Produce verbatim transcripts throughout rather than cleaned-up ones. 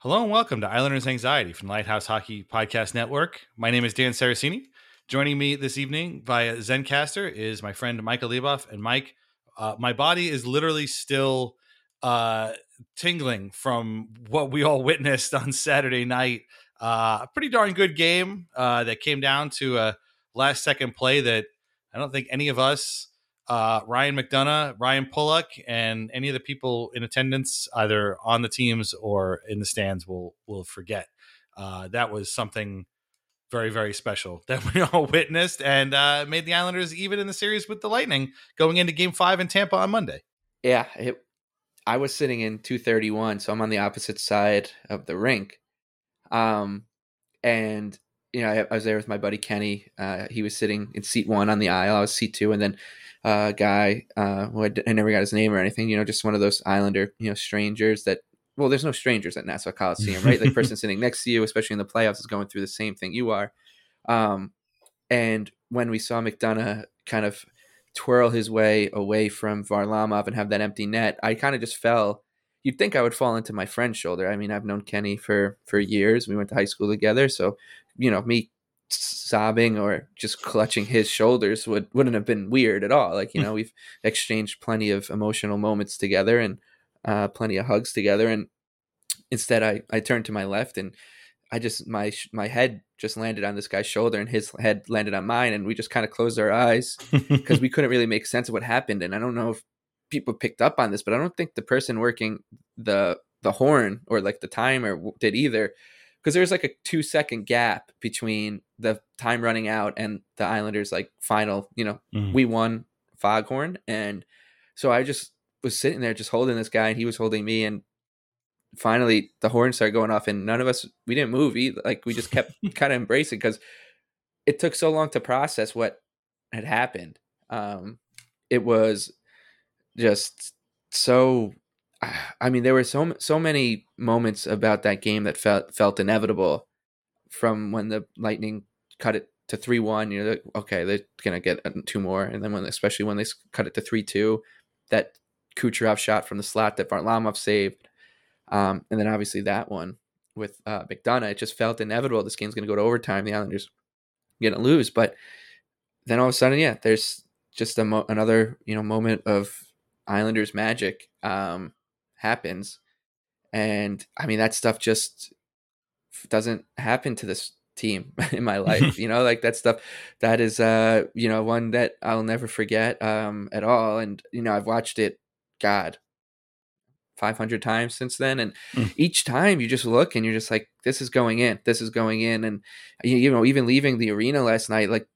Hello and welcome to Islanders Anxiety from the Lighthouse Hockey Podcast Network. My name is Dan Saracini. Joining me this evening via Zencaster is my friend Michael Leboff. And Mike, uh, my body is literally still uh, tingling from what we all witnessed on Saturday night. Uh, a pretty darn good game uh, that came down to a last second play that I don't think any of us Uh, Ryan McDonough, Ryan Pulock, and any of the people in attendance, either on the teams or in the stands, will will forget. Uh, that was something very, very special that we all witnessed and uh, made the Islanders even in the series with the Lightning going into Game Five in Tampa on Monday. Yeah, it, I was sitting in two thirty-one, so I'm on the opposite side of the rink. Um, and you know, I, I was there with my buddy Kenny. Uh, he was sitting in seat one on the aisle. I was seat two, and then a uh, guy uh, who I, I never got his name or anything. You know, just one of those Islander, you know, strangers that. Well, there's no strangers at Nassau Coliseum, right? The person sitting next to you, especially in the playoffs, is going through the same thing you are. Um, and when we saw McDonough kind of twirl his way away from Varlamov and have that empty net, I kind of just fell. You'd think I would fall into my friend's shoulder. I mean, I've known Kenny for for years. We went to high school together, so you know, me sobbing or just clutching his shoulders would wouldn't have been weird at all. Like, you know, we've exchanged plenty of emotional moments together and uh, plenty of hugs together. And instead, I I turned to my left and I just my my head just landed on this guy's shoulder and his head landed on mine, and we just kind of closed our eyes because we couldn't really make sense of what happened. And I don't know if people picked up on this, but I don't think the person working the the horn or like the timer did either, because there's like a two second gap between the time running out and the Islanders like final, you know, mm. we won foghorn. And so I just was sitting there just holding this guy and he was holding me, and finally the horn started going off and none of us, we didn't move either. Like we just kept kind of embracing because it took so long to process what had happened. Um, it was just so, I mean, there were so, so many moments about that game that felt, felt inevitable, from when the Lightning cut it to three one, you know, like, okay, they're going to get two more. And then when, especially when they cut it to three two, that Kucherov shot from the slot that Varlamov saved. Um, and then obviously that one with uh, McDonough, it just felt inevitable. This game's going to go to overtime. The Islanders going to lose. But then all of a sudden, yeah, there's just a mo- another, you know, moment of Islanders magic um, happens. And I mean, that stuff just doesn't happen to this team in my life. You know, like that stuff that is, uh, you know, one that I'll never forget um, at all. And, you know, I've watched it, God, five hundred times since then. And mm. each time you just look and you're just like, this is going in, this is going in. And, you know, even leaving the arena last night, like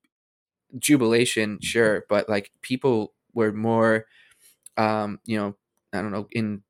jubilation, sure. But like people were more, um, you know, I don't know, in,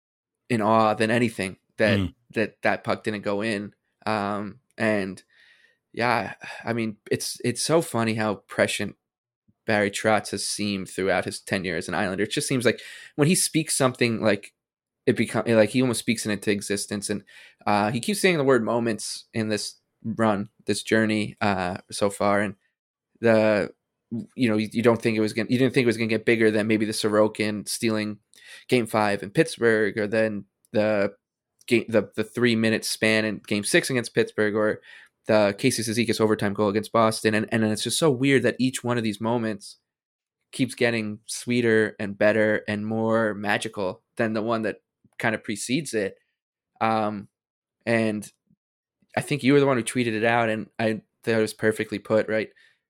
in awe than anything that, mm. that, that puck didn't go in. Um, and yeah, I mean, it's, it's so funny how prescient Barry Trotz has seemed throughout his tenure as an Islander. It just seems like when he speaks something, like it become like he almost speaks it into existence. And uh, he keeps saying the word moments in this run, this journey uh, so far. And the, you know, you, you don't think it was going to, you didn't think it was going to get bigger than maybe the Sorokin stealing game five in Pittsburgh, or then the game, the, the three minute span in game six against Pittsburgh, or the Casey Cizikas overtime goal against Boston. And, and it's just so weird that each one of these moments keeps getting sweeter and better and more magical than the one that kind of precedes it. Um, and I think you were the one who tweeted it out, and I thought it was perfectly put, right?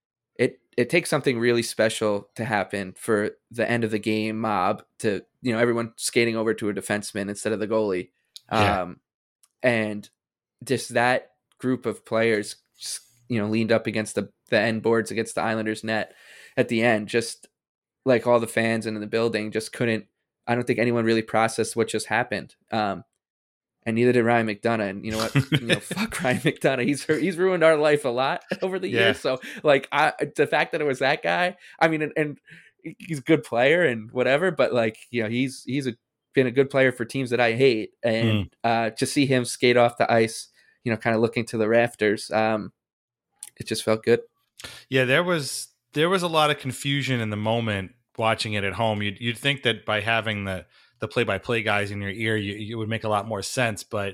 It, it takes something really special to happen for the end of the game mob to, you know, everyone skating over to a defenseman instead of the goalie. Yeah. Um, and just that group of players, you know, leaned up against the, the end boards against the Islanders net at the end, just like all the fans in the building just couldn't, I don't think anyone really processed what just happened. Um, and neither did Ryan McDonough. And you know what? You know, fuck Ryan McDonough. He's he's ruined our life a lot over the yeah. years. So like, I, the fact that it was that guy, I mean, and, and he's a good player and whatever, but like, you know, he's he's a, been a good player for teams that I hate, and mm. uh, to see him skate off the ice, you know, kind of looking to the rafters, um, it just felt good. Yeah, there was there was a lot of confusion in the moment watching it at home. You'd you'd think that by having the the play-by-play guys in your ear, you, you would make a lot more sense. But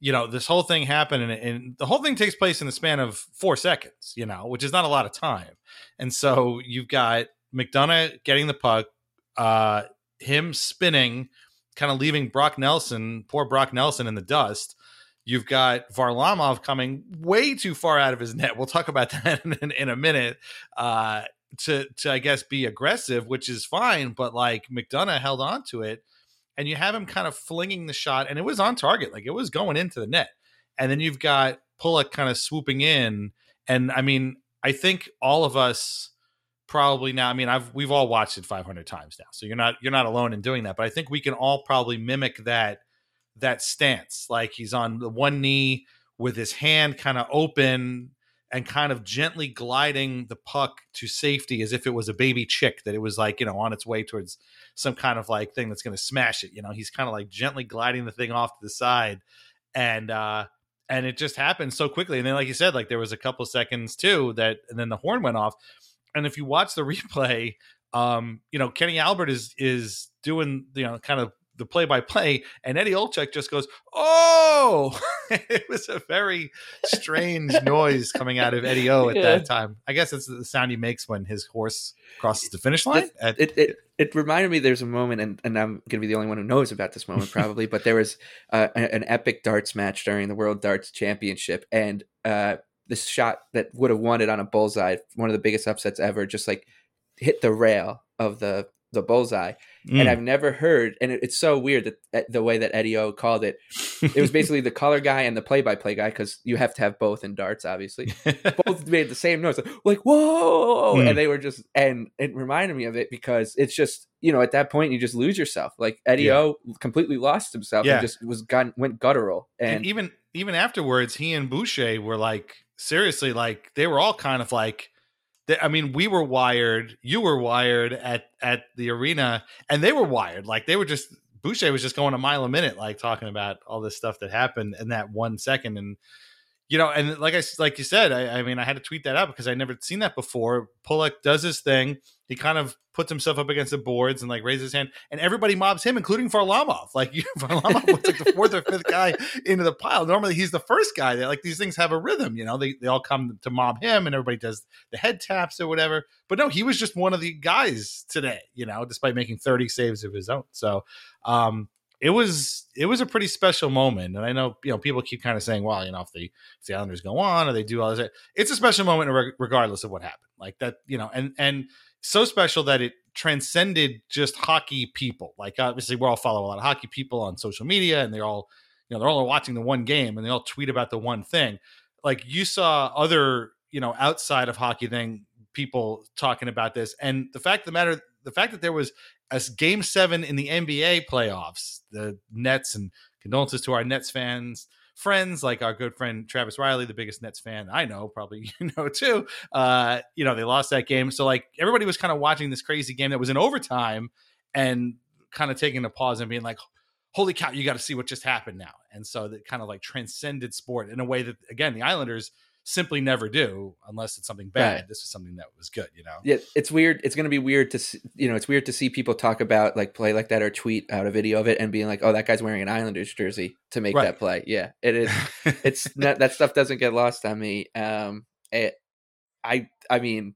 you know, this whole thing happened, and, and the whole thing takes place in the span of four seconds, you know, which is not a lot of time. And so you've got McDonough getting the puck, uh, him spinning, kind of leaving Brock Nelson, poor Brock Nelson, in the dust. You've got Varlamov coming way too far out of his net. We'll talk about that in, in, in a minute. Uh, to to I guess be aggressive, which is fine, but like McDonough held on to it, and you have him kind of flinging the shot, and it was on target, like it was going into the net. And then you've got Pulock kind of swooping in, and I mean, I think all of us probably now, I mean, I've we've all watched it five hundred times now, so you're not you're not alone in doing that. But I think we can all probably mimic that that stance, like he's on the one knee with his hand kind of open and kind of gently gliding the puck to safety as if it was a baby chick, that it was like, you know, on its way towards some kind of like thing that's going to smash it. You know, he's kind of like gently gliding the thing off to the side. And, uh, and it just happened so quickly. And then, like you said, like there was a couple seconds too that, and then the horn went off. And if you watch the replay, um, you know, Kenny Albert is, is doing, you know, kind of the play-by-play, and Eddie Olczyk just goes, "Oh!" It was a very strange noise coming out of Eddie O at yeah. that time. I guess it's the sound he makes when his horse crosses the finish line. It at, it, it, it reminded me. There's a moment, and, and I'm going to be the only one who knows about this moment probably, but there was uh, an epic darts match during the World Darts Championship, and uh, this shot that would have won it on a bullseye, one of the biggest upsets ever, just like hit the rail of the the bullseye. Mm. And I've never heard, and it, it's so weird that the way that Eddie O called it, it was basically the color guy and the play-by-play guy, because you have to have both in darts, obviously. Both made the same noise, like, whoa! Mm. And they were just, and it reminded me of it because it's just, you know, at that point, you just lose yourself. Like Eddie yeah. O completely lost himself yeah. and just was gun, went guttural. And, and even, even afterwards, he and Boucher were like, seriously, like they were all kind of like, I mean, we were wired, you were wired at, at the arena, and they were wired. Like they were just, Boucher was just going a mile a minute, like talking about all this stuff that happened in that one second. And, you know, and like I, like you said, I, I mean, I had to tweet that out because I never seen that before. Pulock does his thing. He kind of puts himself up against the boards and like raises his hand, and everybody mobs him, including Varlamov. Like you, Varlamov was like the fourth or fifth guy into the pile. Normally he's the first guy. That like these things have a rhythm, you know. They they all come to mob him, and everybody does the head taps or whatever. But no, he was just one of the guys today, you know, despite making thirty saves of his own. So um, it was it was a pretty special moment. And I know, you know, people keep kind of saying, well, you know, if the if the Islanders go on or they do all this, it's a special moment regardless of what happened. Like that, you know, and and. So special that it transcended just hockey people. Like obviously we all follow a lot of hockey people on social media, and they're all, you know, they're all watching the one game and they all tweet about the one thing. Like you saw other, you know, outside of hockey thing, people talking about this. And the fact of the matter, the fact that there was a game seven in the N B A playoffs, the Nets, and condolences to our Nets fans, friends, like our good friend Travis Riley, the biggest Nets fan I know, probably you know too. Uh, you know, they lost that game. So like everybody was kind of watching this crazy game that was in overtime and kind of taking a pause and being like, holy cow, you got to see what just happened now. And so that kind of like transcended sport in a way that, again, the Islanders simply never do unless it's something bad. Right. This is something that was good, you know? Yeah. It's weird. It's going to be weird to see, you know, it's weird to see people talk about like play like that or tweet out a video of it and being like, oh, that guy's wearing an Islanders jersey to make right. that play. Yeah, it is. It's not, that stuff doesn't get lost on me. Um, it, I, I mean,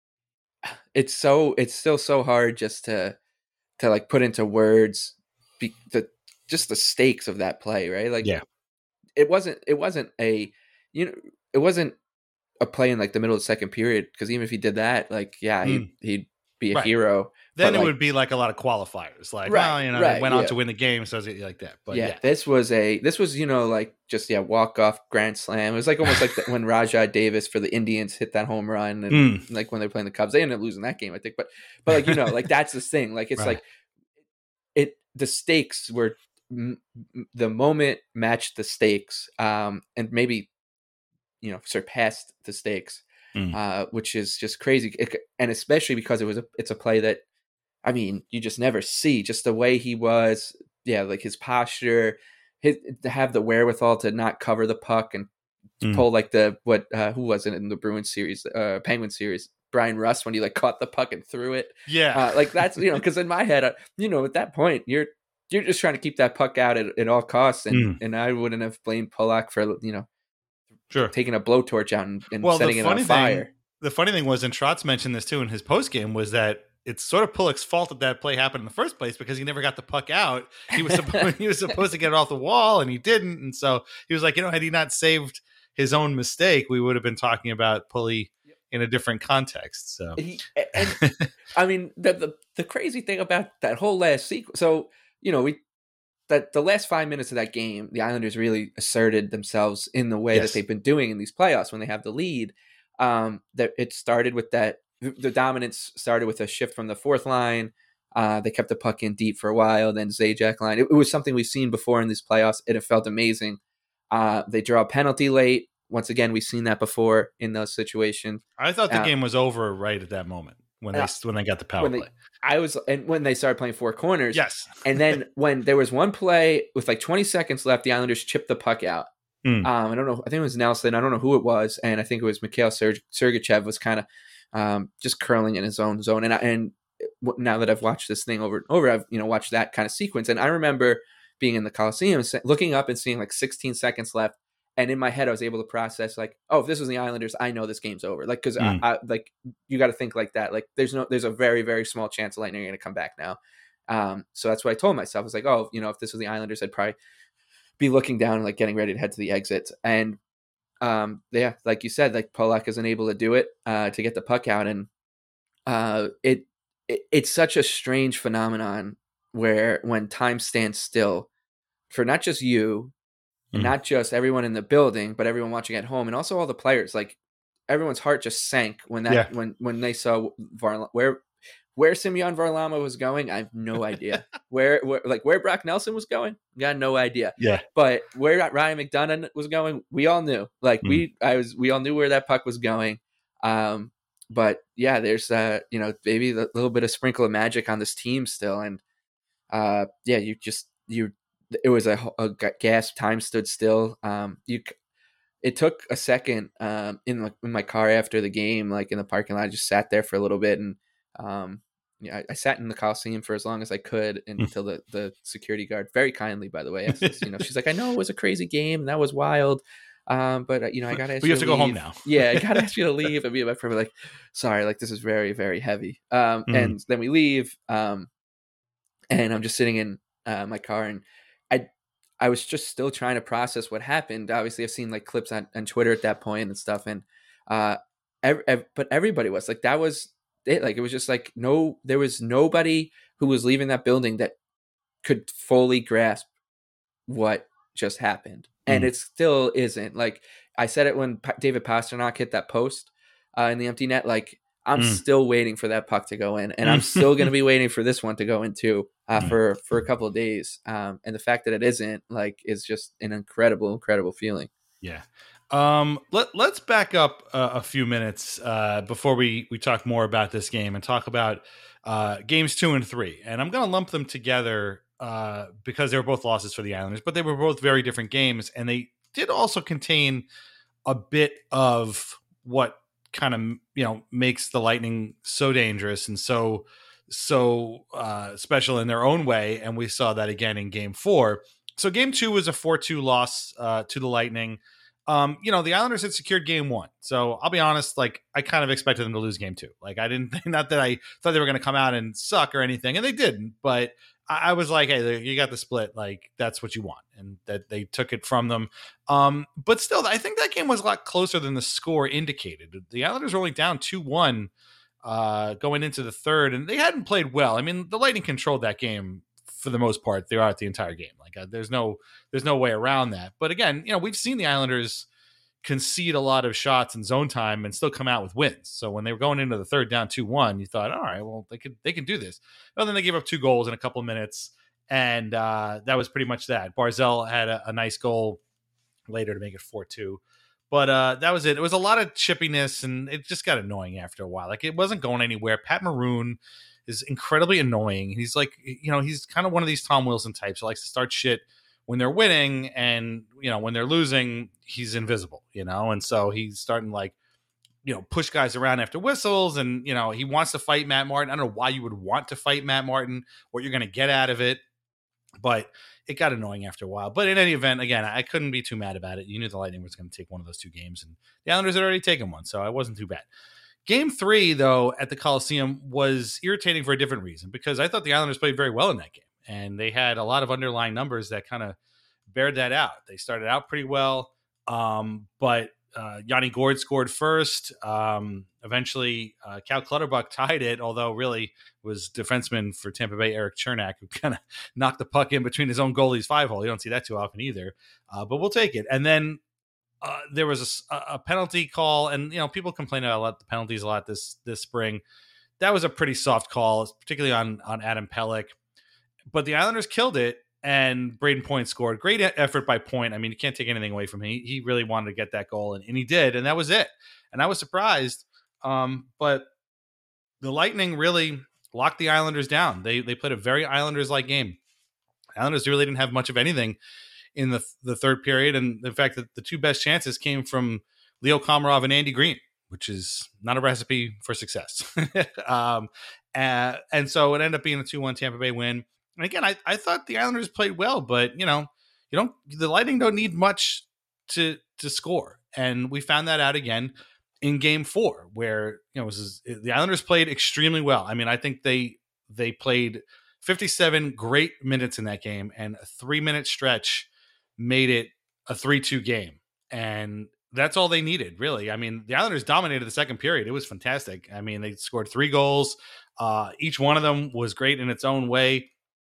it's so, it's still so hard just to, to like put into words be, the, just the stakes of that play. Right. Like, yeah, it wasn't, it wasn't a, you know, it wasn't a play in like the middle of the second period, because even if he did that, like, yeah, he'd, mm. he'd be a right. hero. Then it like, would be like a lot of qualifiers, like, right, well, you know, right, they went on yeah. to win the game, so it's like that. But yeah, yeah, this was a, this was, you know, like just, yeah, walk off grand slam. It was like almost like the, when Rajah Davis for the Indians hit that home run, and mm. like when they're playing the Cubs, they ended up losing that game, I think. But, but like, you know, like that's the thing. Like, it's right. like it, the stakes were, m- the moment matched the stakes, um, and maybe, you know, surpassed the stakes, mm. uh, which is just crazy. It, and especially because it was a, it's a play that, I mean, you just never see, just the way he was. Yeah. Like his posture, his, to have the wherewithal to not cover the puck and mm. pull like the, what, uh, who was it in the Bruins series, uh, Penguin series, Brian Rust, when he like caught the puck and threw it. Yeah. Uh, like that's, you know, cause in my head, uh, you know, at that point you're, you're just trying to keep that puck out at, at all costs, and Mm. and I wouldn't have blamed Polak for you know Sure. taking a blowtorch out and, and Well, the setting it on funny fire. thing, the funny thing was, and Trotz mentioned this too in his post game, was that it's sort of Pulock's fault that that play happened in the first place because he never got the puck out. He was supposed, he was supposed to get it off the wall and he didn't, and so he was like, you know, had he not saved his own mistake, we would have been talking about Pulley in a different context. So, He, and I mean, the, the the crazy thing about that whole last sequence. So you know, we that the last five minutes of that game, the Islanders really asserted themselves in the way Yes. that they've been doing in these playoffs when they have the lead. Um, that it started with that. The dominance started with a shift from the fourth line. Uh, they kept the puck in deep for a while. Then Zajac line. It, it was something we've seen before in these playoffs, and it felt amazing. Uh, they draw a penalty late. Once again, we've seen that before in those situations. I thought the Uh, game was over right at that moment when they uh, when they got the power when they, play. I was, and when they started playing four corners, Yes, and then when there was one play with like twenty seconds left, the Islanders chipped the puck out. Mm. Um, I don't know. I think it was Nelson. I don't know who it was, and I think it was Mikhail Serg- Sergachev was kind of um, just curling in his own zone. And I, and now that I've watched this thing over and over, I've you know watched that kind of sequence, and I remember being in the Coliseum, looking up and seeing like sixteen seconds left, and in my head I was able to process like, oh, if this was the Islanders, I know this game's over. Like because Mm. I, I like you got to think like that. Like there's no, there's a very very small chance the Lightning are going to come back now. Um, so that's what I told myself. I was like, oh, you know, if this was the Islanders, I'd probably be looking down and like getting ready to head to the exit. And um, yeah, like you said, like Polak isn't able to do it uh, to get the puck out, and uh, it, it it's such a strange phenomenon where when time stands still for not just you, Mhm. and not just everyone in the building, but everyone watching at home, and also all the players. Like everyone's heart just sank when that Yeah. when when they saw Varla- where where Semyon Varlamov was going. I have no idea where, where like where Brock Nelson was going. Got no idea. Yeah. But where Ryan McDonough was going, we all knew. Like Mm. we, I was, we all knew where that puck was going. Um, but yeah, there's uh, you know, maybe a little bit of sprinkle of magic on this team still, and uh, yeah, you just you. It was a, a gasp. Time stood still. Um, you. It took a second um, in, the, in my car after the game, like in the parking lot. I just sat there for a little bit, and um, yeah, I, I sat in the Coliseum for as long as I could until the, the security guard, very kindly, by the way, asked us, you know, she's like, "I know it was a crazy game, and that was wild, um, but uh, you know, I got to ask We you have to to go home leave." now. Yeah, I got to ask you to leave. And me and my friend were like, "Sorry, like this is very, very heavy." Um, Mhm. And then we leave, um, and I'm just sitting in uh, my car, and I. I was just still trying to process what happened. Obviously, I've seen like clips on, on Twitter at that point and stuff, and uh, ev- ev- but everybody was like, that was it. Like it was just like no, there was nobody who was leaving that building that could fully grasp what just happened, and Mm. it still isn't. Like I said it when Pa- David Pasternak hit that post uh, in the empty net. Like I'm Mm. still waiting for that puck to go in, and I'm still going to be waiting for this one to go in too uh, Mm. for for a couple of days. Um, and the fact that it isn't like is just an incredible, incredible feeling. Yeah. Um, let, let's back up uh, a few minutes uh, before we, we talk more about this game and talk about uh, games two and three. And I'm going to lump them together uh, because they were both losses for the Islanders, but they were both very different games. And they did also contain a bit of what kind of, you know, makes the Lightning so dangerous and so, so uh, special in their own way. And we saw that again in game four. So game two was a four two loss uh, to the Lightning. Um, you know, the Islanders had secured game one. So I'll be honest, like I kind of expected them to lose game two. Like I didn't, not that I thought they were going to come out and suck or anything, and they didn't, but I, I was like, hey, you got the split. Like that's what you want. And that they took it from them. Um, but still, I think that game was a lot closer than the score indicated. The Islanders were only down two one uh, going into the third, and they hadn't played well. I mean, the Lightning controlled that game for the most part throughout the entire game. Like uh, there's no there's no way around that. But again, you know, we've seen the Islanders concede a lot of shots in zone time and still come out with wins. So when they were going into the third down two one, you thought, all right, well, they could they can do this. Well, then they gave up two goals in a couple of minutes, and uh, that was pretty much that. Barzell had a, a nice goal later to make it four two. But uh, that was it. It was a lot of chippiness, and it just got annoying after a while. Like it wasn't going anywhere. Pat Maroon is incredibly annoying. He's like, you know, he's kind of one of these Tom Wilson types who likes to start shit when they're winning, and you know, when they're losing, he's invisible, you know, and so he's starting to like, you know, push guys around after whistles, and you know, he wants to fight Matt Martin. I don't know why you would want to fight Matt Martin, what you're going to get out of it. but it got annoying after a while. But in any event, again, I couldn't be too mad about it. You knew the Lightning was going to take one of those two games, and the Islanders had already taken one, so I wasn't too bad. Game three, though, at the Coliseum was irritating for a different reason, because I thought the Islanders played very well in that game, and they had a lot of underlying numbers that kind of bared that out. They started out pretty well, um, but uh, Yanni Gourde scored first. Um, eventually, uh, Cal Clutterbuck tied it, although really it was defenseman for Tampa Bay, Eric Chernak, who kind of knocked the puck in between his own goalie's five hole. You don't see that too often either, uh, but we'll take it. And then uh, there was a, a penalty call, and you know people complain about a lot the penalties a lot this this spring. That was a pretty soft call, particularly on on Adam Pelech. But the Islanders killed it, and Braden Point scored. Great effort by Point. I mean, you can't take anything away from him. He, he really wanted to get that goal, and, and he did, and that was it. And I was surprised, um, but the Lightning really locked the Islanders down. They they played a very Islanders-like game. Islanders really didn't have much of anything in the the third period, and the fact that the two best chances came from Leo Komarov and Andy Green, which is not a recipe for success. um, uh, and so it ended up being a two one Tampa Bay win. And again, I, I thought the Islanders played well, but you know, you don't the Lightning don't need much to to score, and we found that out again in Game Four, where you know it was, the Islanders played extremely well. I mean, I think they they played fifty-seven great minutes in that game, and a three minute stretch made it a three two game, and that's all they needed, really. I mean, the Islanders dominated the second period. It was fantastic. I mean, they scored three goals. Uh, each one of them was great in its own way.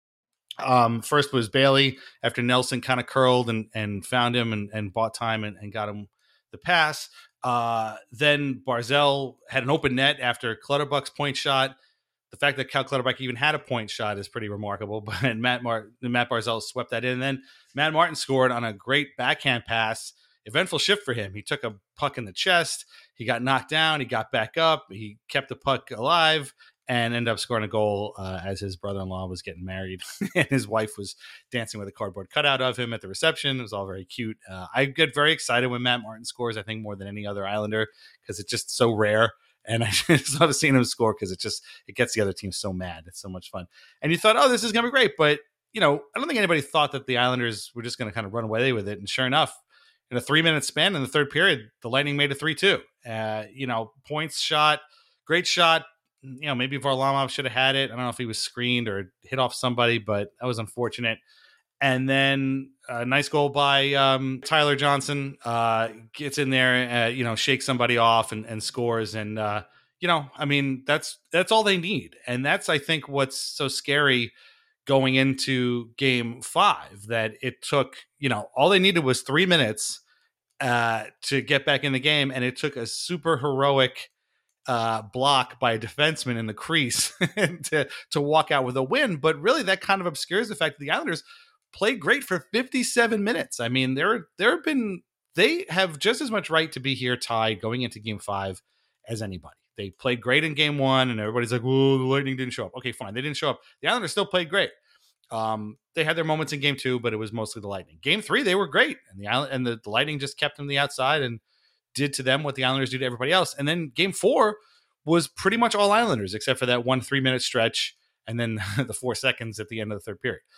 Um, first was Bailey after Nelson kind of curled and, and found him and, and bought time and, and got him the pass. Uh, then Barzal had an open net after Clutterbuck's point shot. The fact that Cal Clutterbuck even had a point shot is pretty remarkable, but Matt Mar- Matt Barzal swept that in. And then Matt Martin scored on a great backhand pass. Eventful shift for him. He took a puck in the chest. He got knocked down. He got back up. He kept the puck alive and ended up scoring a goal uh, as his brother-in-law was getting married. And his wife was dancing with a cardboard cutout of him at the reception. It was all very cute. Uh, I get very excited when Matt Martin scores, I think more than any other Islander, because it's just so rare. And I just love seeing him score because it just it gets the other team so mad. It's so much fun. And you thought, oh, this is going to be great. But, you know, I don't think anybody thought that the Islanders were just going to kind of run away with it. And sure enough, in a three-minute span in the third period, the Lightning made it three two. Uh, you know, points shot, great shot. You know, maybe Varlamov should have had it. I don't know if he was screened or hit off somebody, but that was unfortunate. And then a nice goal by um, Tyler Johnson. Uh, gets in there, uh, you know, shakes somebody off and, and scores. And, uh, you know, I mean, that's that's all they need. And that's, I think, what's so scary going into game five, that it took, you know, all they needed was three minutes uh, to get back in the game. And it took a super heroic uh, block by a defenseman in the crease to, to walk out with a win. But really, that kind of obscures the fact that the Islanders played great for fifty-seven minutes. I mean, there, there have been, they have just as much right to be here tied going into game five as anybody. They played great in game one, and everybody's like, "Whoa, the Lightning didn't show up." Okay, fine. They didn't show up. The Islanders still played great. Um, they had their moments in game two, but it was mostly the Lightning. Game three, they were great. And the Island and the, the Lightning just kept them the outside and did to them what the Islanders do to everybody else. And then game four was pretty much all Islanders, except for that one three minute stretch. And then the four seconds at the end of the third period.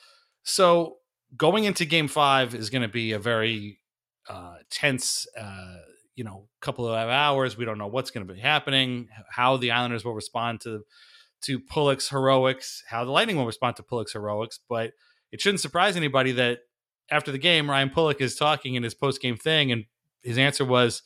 So going into game five is going to be a very uh, tense, uh, you know, couple of hours. We don't know what's going to be happening, how the Islanders will respond to to Pulock's heroics, how the Lightning will respond to Pulock's heroics. But it shouldn't surprise anybody that after the game, Ryan Pulock is talking in his post-game thing, and his answer was,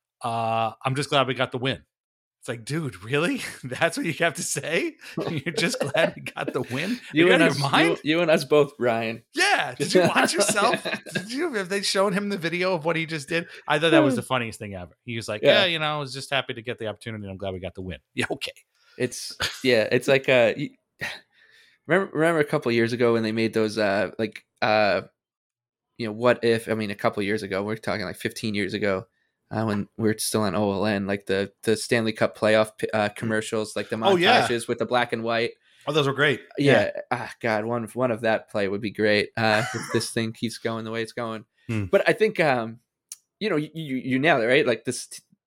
uh, I'm just glad we got the win. It's like, dude, really? That's what you have to say? You're just glad we got the win? You, you and out us, of your mind? You, you and us both, Ryan. Yeah. Did you watch yourself? Did you? Have they shown him the video of what he just did? I thought that was the funniest thing ever. He was like, yeah, yeah you know, I was just happy to get the opportunity. And I'm glad we got the win. Yeah, okay. It's, yeah, it's like, uh, you, remember, remember a couple of years ago when they made those, uh, like, uh, you know, what if, I mean, a couple of years ago, we're talking like fifteen years ago, uh, when we we're still on O L N, like the, the Stanley Cup playoff uh, commercials, like the montages oh, yeah. with the black and white. Oh, those were great. Yeah. yeah. Ah, God, one, one of that play would be great. Uh, if this thing keeps going the way it's going. Hmm. But I think, um, you know, you, you, you nailed it, right? Like this,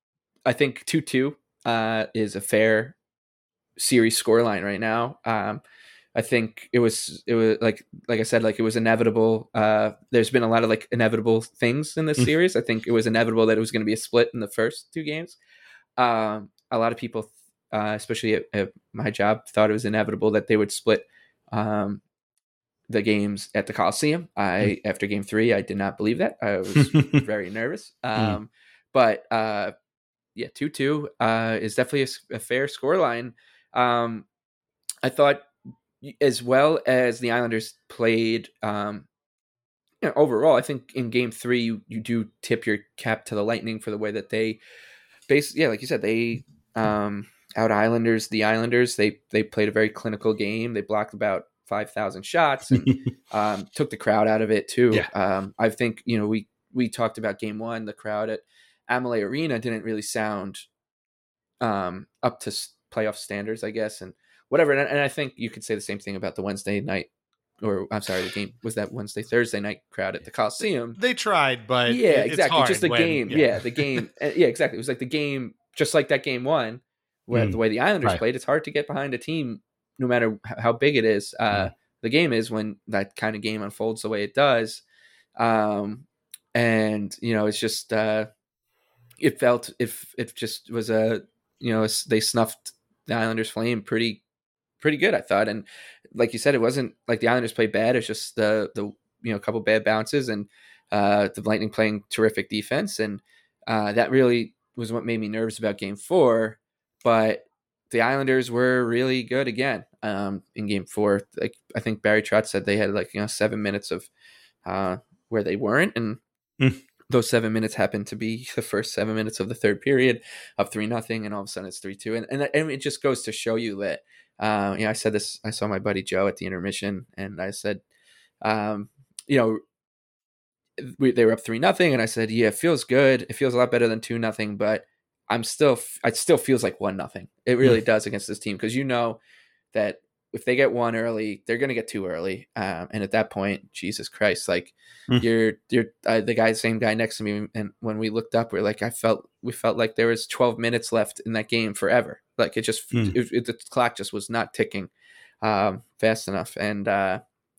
I think two two uh, is a fair series scoreline right now. Um, I think it was it was like like I said, like it was inevitable. Uh, there's been a lot of like inevitable things in this Mm. series. I think it was inevitable that it was going to be a split in the first two games. Um, a lot of people, uh, especially at, at my job, thought it was inevitable that they would split um, the games at the Coliseum. I Mm. after game three, I did not believe that. I was very nervous. Um, but uh, yeah, two two uh, is definitely a, s- a fair scoreline. Um, I thought as well as the Islanders played, um, you know, overall, I think in game three, you, you do tip your cap to the Lightning for the way that they base. Yeah, like you said, they um, out Islanders, the Islanders, they, they played a very clinical game. They blocked about five thousand shots and um, took the crowd out of it too. Yeah. Um, I think, you know, we, we talked about game one, the crowd at Amalie Arena didn't really sound um, up to playoff standards, I guess. And whatever. And, and I think you could say the same thing about the Wednesday night, or I'm sorry, the game was that Wednesday, Thursday night crowd at the Coliseum. They tried, but Yeah, it, exactly. it's Just the when, game. Yeah. yeah, the game. uh, Yeah, exactly. It was like the game, just like that game one, where Mm. the way the Islanders Right. played, it's hard to get behind a team, no matter h- how big it is. Uh, Mm. The game is when that kind of game unfolds the way it does. Um, and you know, it's just uh, it felt if it just was a you know they snuffed the Islanders' flame pretty pretty good, I thought. And like you said, it wasn't like the Islanders played bad. It's just the the you know a couple bad bounces and uh, the Lightning playing terrific defense, and uh, that really was what made me nervous about Game Four. But the Islanders were really good again um, in Game Four. Like I think Barry Trotz said, they had like you know seven minutes of uh, where they weren't, and Mm. those seven minutes happened to be the first seven minutes of the third period, up three nothing, and all of a sudden it's three two, and and and it just goes to show you that. Uh, you know, I said this. I saw my buddy Joe at the intermission, and I said, um, you know, we, they were up three nothing, and I said, yeah, it feels good. It feels a lot better than two nothing, but I'm still, it still feels like one nothing. It really Mm. does against this team because you know that if they get one early, they're going to get two early, um, and at that point, Jesus Christ, like Mm. you're you're uh, the guy, same guy next to me, and when we looked up, we're like, I felt we felt like there was twelve minutes left in that game forever. Like it just Mm. it, it, the clock just was not ticking um, fast enough, and uh,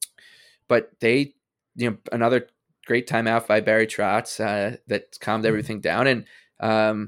but they, you know, another great timeout by Barry Trotz uh, that calmed everything down, and um,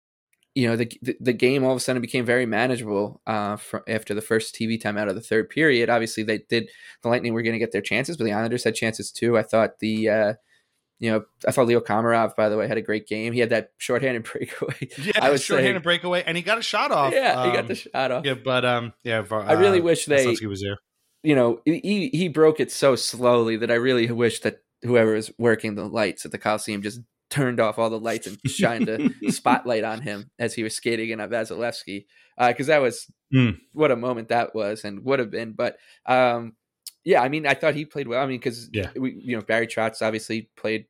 you know the, the the game all of a sudden became very manageable uh, for, after the first T V timeout of the third period. Obviously, they did the Lightning were going to get their chances, but the Islanders had chances too. I thought the uh, you know I thought Leo Komarov, by the way, had a great game. He had that shorthanded breakaway. Yeah, I was shorthanded saying, breakaway, and he got a shot off. yeah, he got um, the shot off. Yeah, but um, yeah, uh, I really wish they, Vasilevsky was there. you know, he he broke it so slowly that I really wish that whoever was working the lights at the Coliseum just turned off all the lights and shined a spotlight on him as he was skating in at Vasilevsky, because uh, that was Mm. what a moment that was and would have been. But um, yeah, I mean, I thought he played well. I mean, because Yeah. we, you know, Barry Trotz obviously played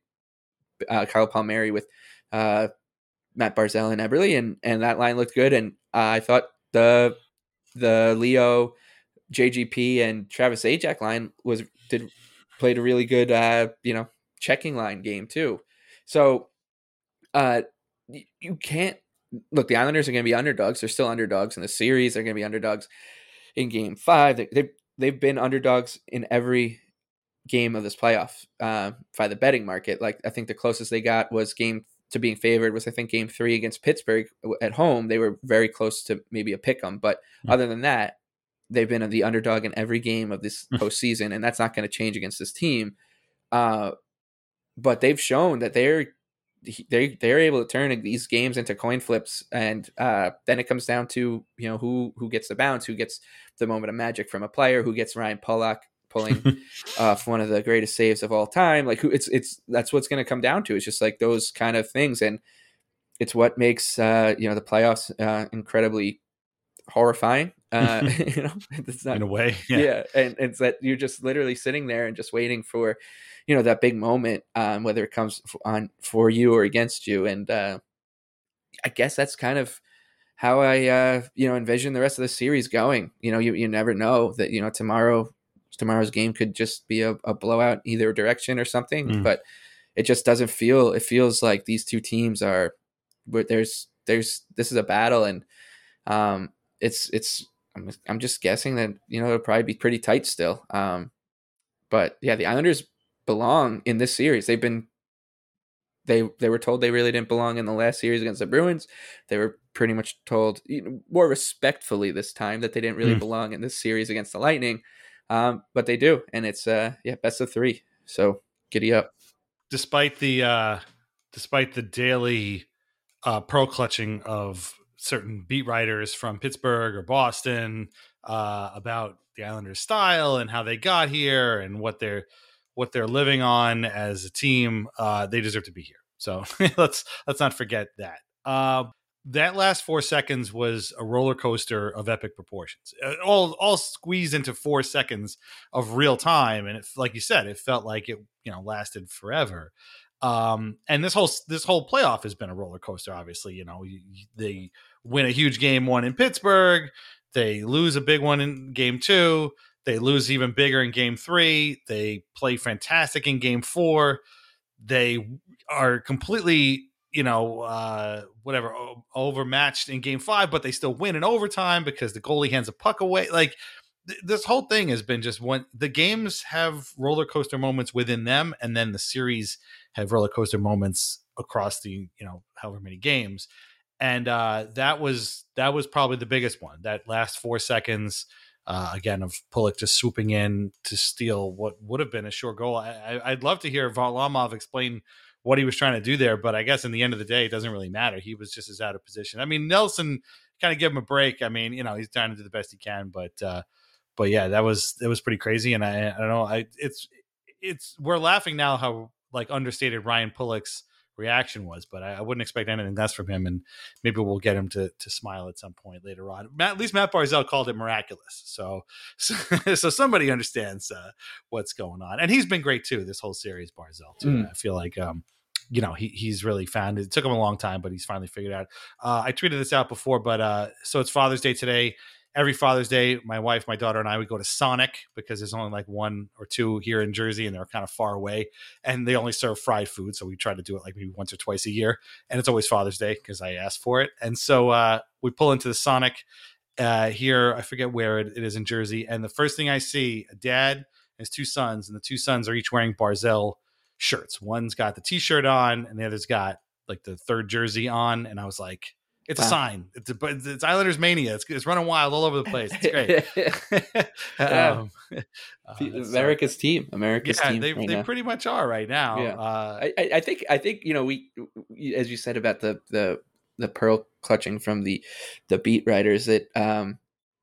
uh, Kyle Palmieri with uh, Matt Barzal and Eberle, and and that line looked good. And uh, I thought the the Leo, J G P, and Travis Zajac line was did played a really good uh, you know checking line game too. So uh, you can't look. The Islanders are going to be underdogs. They're still underdogs in the series. They're going to be underdogs in Game Five. They, they've they've been underdogs in every game of this playoff uh, by the betting market. Like I think the closest they got was game to being favored was I think Game Three against Pittsburgh at home. They were very close to maybe a pick 'em, but Mm. other than that, they've been the underdog in every game of this postseason, and that's not going to change against this team. Uh, but they've shown that they're they they're able to turn these games into coin flips, and uh, then it comes down to you know who who gets the bounce, who gets the moment of magic from a player, who gets Ryan Pulock pulling off one of the greatest saves of all time. Like who it's it's that's what's going to come down to. It's just like those kind of things, and it's what makes uh, you know the playoffs uh, incredibly horrifying. Uh, you know, it's not In a way, yeah. yeah, and it's that you're just literally sitting there and just waiting for, you know, that big moment, um, whether it comes on for you or against you. And uh, I guess that's kind of how I, uh, you know, envision the rest of the series going. You know, you, you never know that, you know, tomorrow, tomorrow's game could just be a, a blowout either direction or something, Mm. but it just doesn't feel, it feels like these two teams are, but there's, there's, this is a battle, and um, it's, it's, I'm I'm just guessing that, you know, it'll probably be pretty tight still. Um, but yeah, the Islanders belong in this series. They've been they they were told they really didn't belong in the last series against the Bruins. They were pretty much told, you know, more respectfully this time, that they didn't really mm. belong in this series against the Lightning. Um, but they do, and it's uh yeah, best of three. So giddy up. Despite the uh, despite the daily uh, pearl clutching of certain beat writers from Pittsburgh or Boston uh, about the Islanders' style and how they got here and what they're what they're living on as a team, uh, they deserve to be here. So let's let's not forget that. Uh, that last four seconds was a roller coaster of epic proportions, all all squeezed into four seconds of real time, and it, like you said, it felt like it you know lasted forever. Um, and this whole this whole playoff has been a roller coaster. Obviously, you know you, they win a huge game one in Pittsburgh, they lose a big one in game two, they lose even bigger in game three, they play fantastic in game four, they are completely you know uh, whatever overmatched in game five, but they still win in overtime because the goalie hands a puck away. Like th- this whole thing has been just one. The games have roller coaster moments within them, and then the series have roller coaster moments across the, you know, however many games. And uh, that was, that was probably the biggest one, that last four seconds, uh, again, of Pulock just swooping in to steal what would have been a sure goal. I, I, I'd love to hear Varlamov explain what he was trying to do there, but I guess in the end of the day, it doesn't really matter. He was just as out of position. I mean, Nelson kind of give him a break. I mean, you know, he's trying to do the best he can, but, uh, but yeah, that was, that was pretty crazy. And I, I don't know, I, it's, it's, we're laughing now how, like, understated Ryan Pulock's reaction was, but I, I wouldn't expect anything less from him, and maybe we'll get him to to smile at some point later on. Matt, at least Matt Barzal called it miraculous, so so, so somebody understands uh, what's going on, and he's been great too this whole series. Barzal too. Mm. I feel like um, you know he he's really found it. It took him a long time, but he's finally figured out. Uh, I tweeted this out before, but uh, so it's Father's Day today. Every Father's Day, my wife, my daughter, and I would go to Sonic because there's only like one or two here in Jersey, and they're kind of far away, and they only serve fried food. So we try to do it like maybe once or twice a year, and it's always Father's Day because I asked for it. And so uh, we pull into the Sonic uh, here. I forget where it, it is in Jersey. And the first thing I see, a dad and his two sons, and the two sons are each wearing Barzal shirts. One's got the T-shirt on, and the other's got like the third jersey on. And I was like, it's a wow. sign. It's a, it's Islanders mania. It's, it's running wild all over the place. It's great. um, uh, America's so, team. America's yeah, team. They right they now. pretty much are right now. Yeah. Uh, I, I think I think you know we, as you said about the the the pearl clutching from the the beat writers, that um,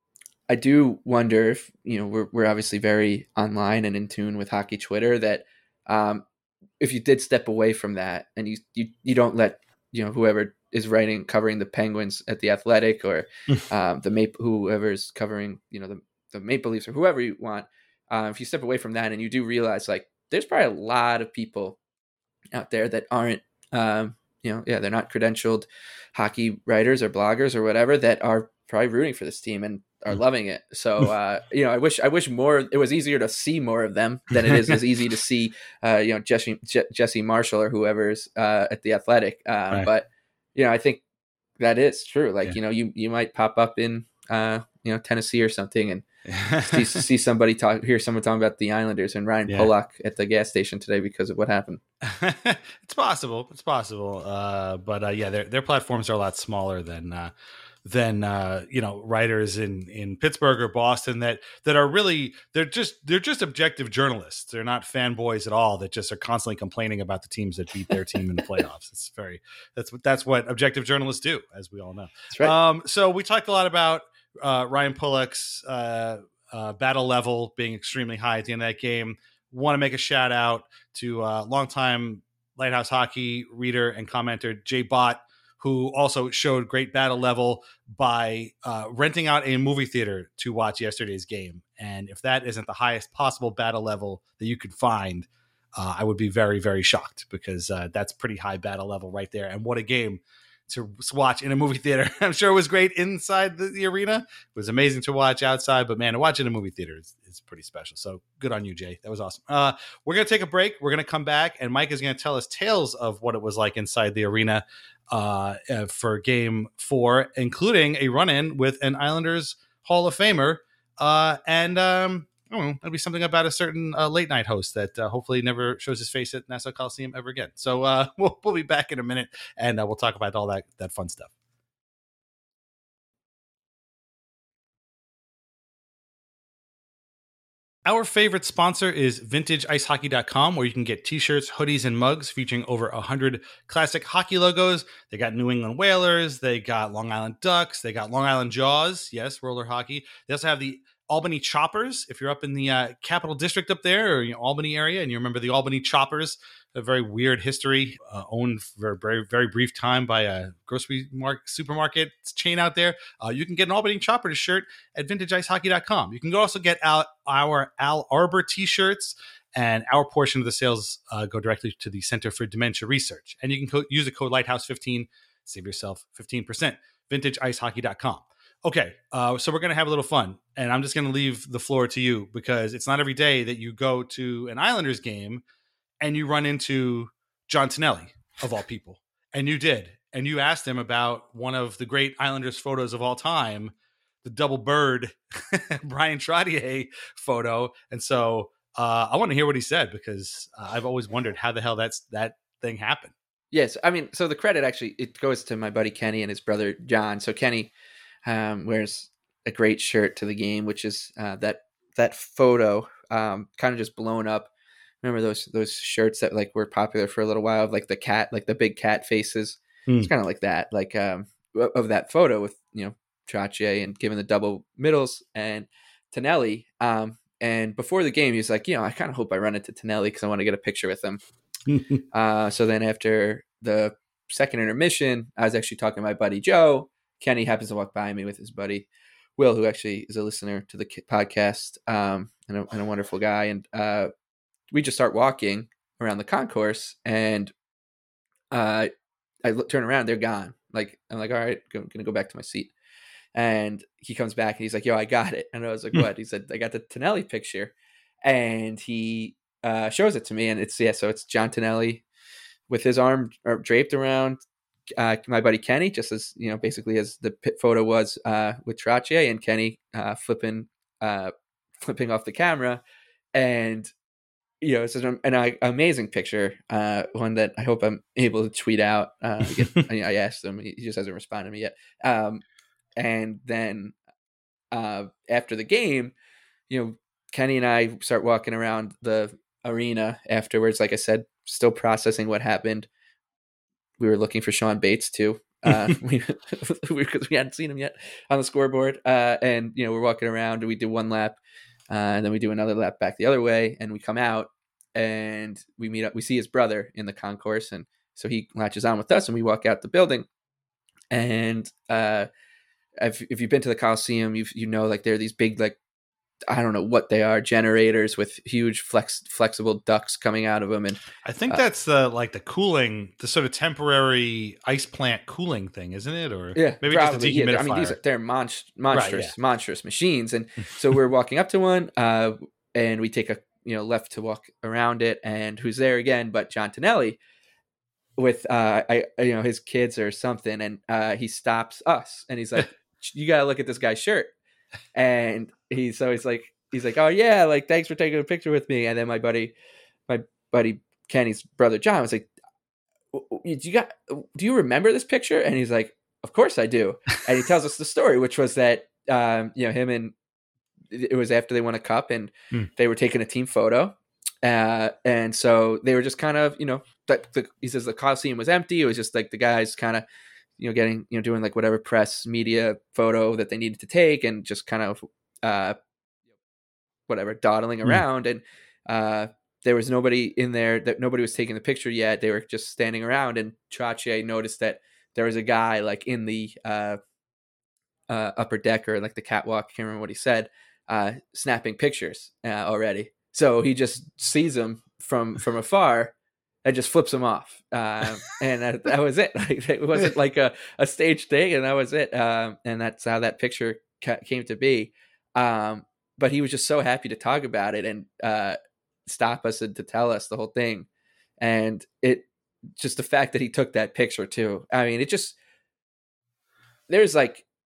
I do wonder if, you know, we're we're obviously very online and in tune with hockey Twitter, that um, if you did step away from that and you you you don't let, you know, whoever is writing, covering the Penguins at the Athletic, or um, the Maple, whoever's covering, you know, the, the Maple Leafs, or whoever you want. Uh, if you step away from that and you do realize, like, there's probably a lot of people out there that aren't, um, you know, yeah, they're not credentialed hockey writers or bloggers or whatever, that are probably rooting for this team and are loving it. So, uh, you know, I wish, I wish more, it was easier to see more of them than it is as easy to see, uh, you know, Jesse, Je- Jesse Marshall or whoever's uh, at the Athletic. Uh, right. But, you know, I think that is true. Like, yeah. you know, you, you might pop up in, uh, you know, Tennessee or something and see, see somebody talk, hear someone talking about the Islanders and Ryan yeah. Pulock at the gas station today because of what happened. It's possible. It's possible. Uh, but uh, yeah, their, their platforms are a lot smaller than, uh, than uh, you know, writers in, in Pittsburgh or Boston that that are really, they're just they're just objective journalists. They're not fanboys at all that just are constantly complaining about the teams that beat their team in the playoffs. It's very that's what that's what objective journalists do, as we all know. That's right. Um, so we talked a lot about uh, Ryan Pulock's uh, uh, battle level being extremely high at the end of that game. Want to make a shout out to uh, longtime Lighthouse Hockey reader and commenter Jay Bott, who also showed great battle level by uh, renting out a movie theater to watch yesterday's game. And if that isn't the highest possible battle level that you could find, uh, I would be very, very shocked, because uh, that's pretty high battle level right there. And what a game to watch in a movie theater. I'm sure it was great inside the, the arena. It was amazing to watch outside, but man, to watch in a movie theater is, is pretty special. So good on you, Jay. That was awesome. Uh, we're going to take a break. We're going to come back, and Mike is going to tell us tales of what it was like inside the arena uh, uh, for game four, including a run-in with an Islanders Hall of Famer. Uh, and um, I don't know, it'll be something about a certain uh, late night host that uh, hopefully never shows his face at Nassau Coliseum ever again. So uh, we'll, we'll be back in a minute, and uh, we'll talk about all that, that fun stuff. Our favorite sponsor is vintage ice hockey dot com, where you can get t-shirts, hoodies, and mugs featuring over one hundred classic hockey logos. They got New England Whalers, they got Long Island Ducks, they got Long Island Jaws, yes, roller hockey. They also have the Albany Choppers. If you're up in the uh, Capital District up there, or you know, Albany area, and you remember the Albany Choppers, a very weird history, uh, owned for a very, very brief time by a grocery market, supermarket chain out there. Uh, you can get an Albany Choppers shirt at vintage ice hockey dot com. You can also get our, our Al Arbor t-shirts, and our portion of the sales uh, go directly to the Center for Dementia Research. And you can co- use the code Lighthouse fifteen, save yourself fifteen percent. vintage ice hockey dot com. Okay, uh, so we're going to have a little fun, and I'm just going to leave the floor to you, because it's not every day that you go to an Islanders game and you run into John Tonelli, of all people. And you did. And you asked him about one of the great Islanders photos of all time, the double bird Brian Trottier photo. And so uh, I want to hear what he said, because uh, I've always wondered how the hell that's that thing happened. Yes, I mean, so the credit actually, it goes to my buddy Kenny and his brother John. So Kenny um, wears a great shirt to the game, which is uh, that that photo um, kind of just blown up. Remember those those shirts that like were popular for a little while, of like the cat, like the big cat faces. Mm. It's kind of like that, like um, of that photo with, you know, Trottier and giving the double middles and Tonelli. Um, and before the game, he was like, you know, I kind of hope I run into Tonelli because I want to get a picture with him. uh, so then after the second intermission, I was actually talking to my buddy Joe. Kenny happens to walk by me with his buddy Will, who actually is a listener to the podcast, um, and, a, and a wonderful guy. And uh, we just start walking around the concourse, and uh, I look, turn around, they're gone. Like, I'm like, all right, I'm going to go back to my seat. And he comes back and he's like, yo, I got it. And I was like, what? He said, I got the Tonelli picture. And he uh, shows it to me. And it's, yeah, so it's John Tonelli with his arm draped around uh, my buddy Kenny, just as, you know, basically as the pit photo was uh, with Trottier, and Kenny uh, flipping, uh, flipping off the camera. And, you know, it's an, an amazing picture, uh, one that I hope I'm able to tweet out. Uh, get, I asked him, he just hasn't responded to me yet. Um, and then uh, after the game, you know, Kenny and I start walking around the arena afterwards. Like I said, still processing what happened. We were looking for Sean Bates too, uh, we, because we hadn't seen him yet on the scoreboard. Uh, and, you know, we're walking around, and we do one lap. Uh, and then we do another lap back the other way, and we come out and we meet up. We see his brother in the concourse, and so he latches on with us, and we walk out the building. And uh, if, if you've been to the Coliseum, you you know, like there are these big, like, I don't know what they are, generators with huge flex flexible ducts coming out of them. And I think uh, that's the like the cooling, the sort of temporary ice plant cooling thing, isn't it? Or yeah, maybe probably. just a dehumidifier. Yeah, I mean, these are, they're monst- monstrous, right, yeah. monstrous machines. And so we're walking up to one, uh, and we take a you know left to walk around it. And who's there again but John Tonelli with uh, I you know his kids or something. And uh, he stops us, and he's like, "You got to look at this guy's shirt." And he so he's like he's like, oh yeah, like, thanks for taking a picture with me. And then my buddy my buddy Kenny's brother John was like, do you got do you remember this picture? And he's like, of course I do. And he tells us the story, which was that um you know him and it was after they won a cup, and mm. they were taking a team photo, uh and so they were just kind of, you know, that the, he says the Coliseum was empty. It was just like the guys kind of, you know, getting, you know, doing like whatever press media photo that they needed to take, and just kind of, uh, whatever, dawdling mm. around. And, uh, there was nobody in there, that nobody was taking the picture yet. They were just standing around, and Trottier noticed that there was a guy like in the, uh, uh, upper deck, or like the catwalk. I can't remember what he said, uh, snapping pictures uh, already. So he just sees him from, from afar, and just flips him off. Uh, and that, that was it. Like, it wasn't like a, a staged thing, and that was it. Um, and that's how that picture ca- came to be. Um, but he was just so happy to talk about it, and uh, stop us and to tell us the whole thing. And it just the fact that he took that picture too. I mean, it just, there's like,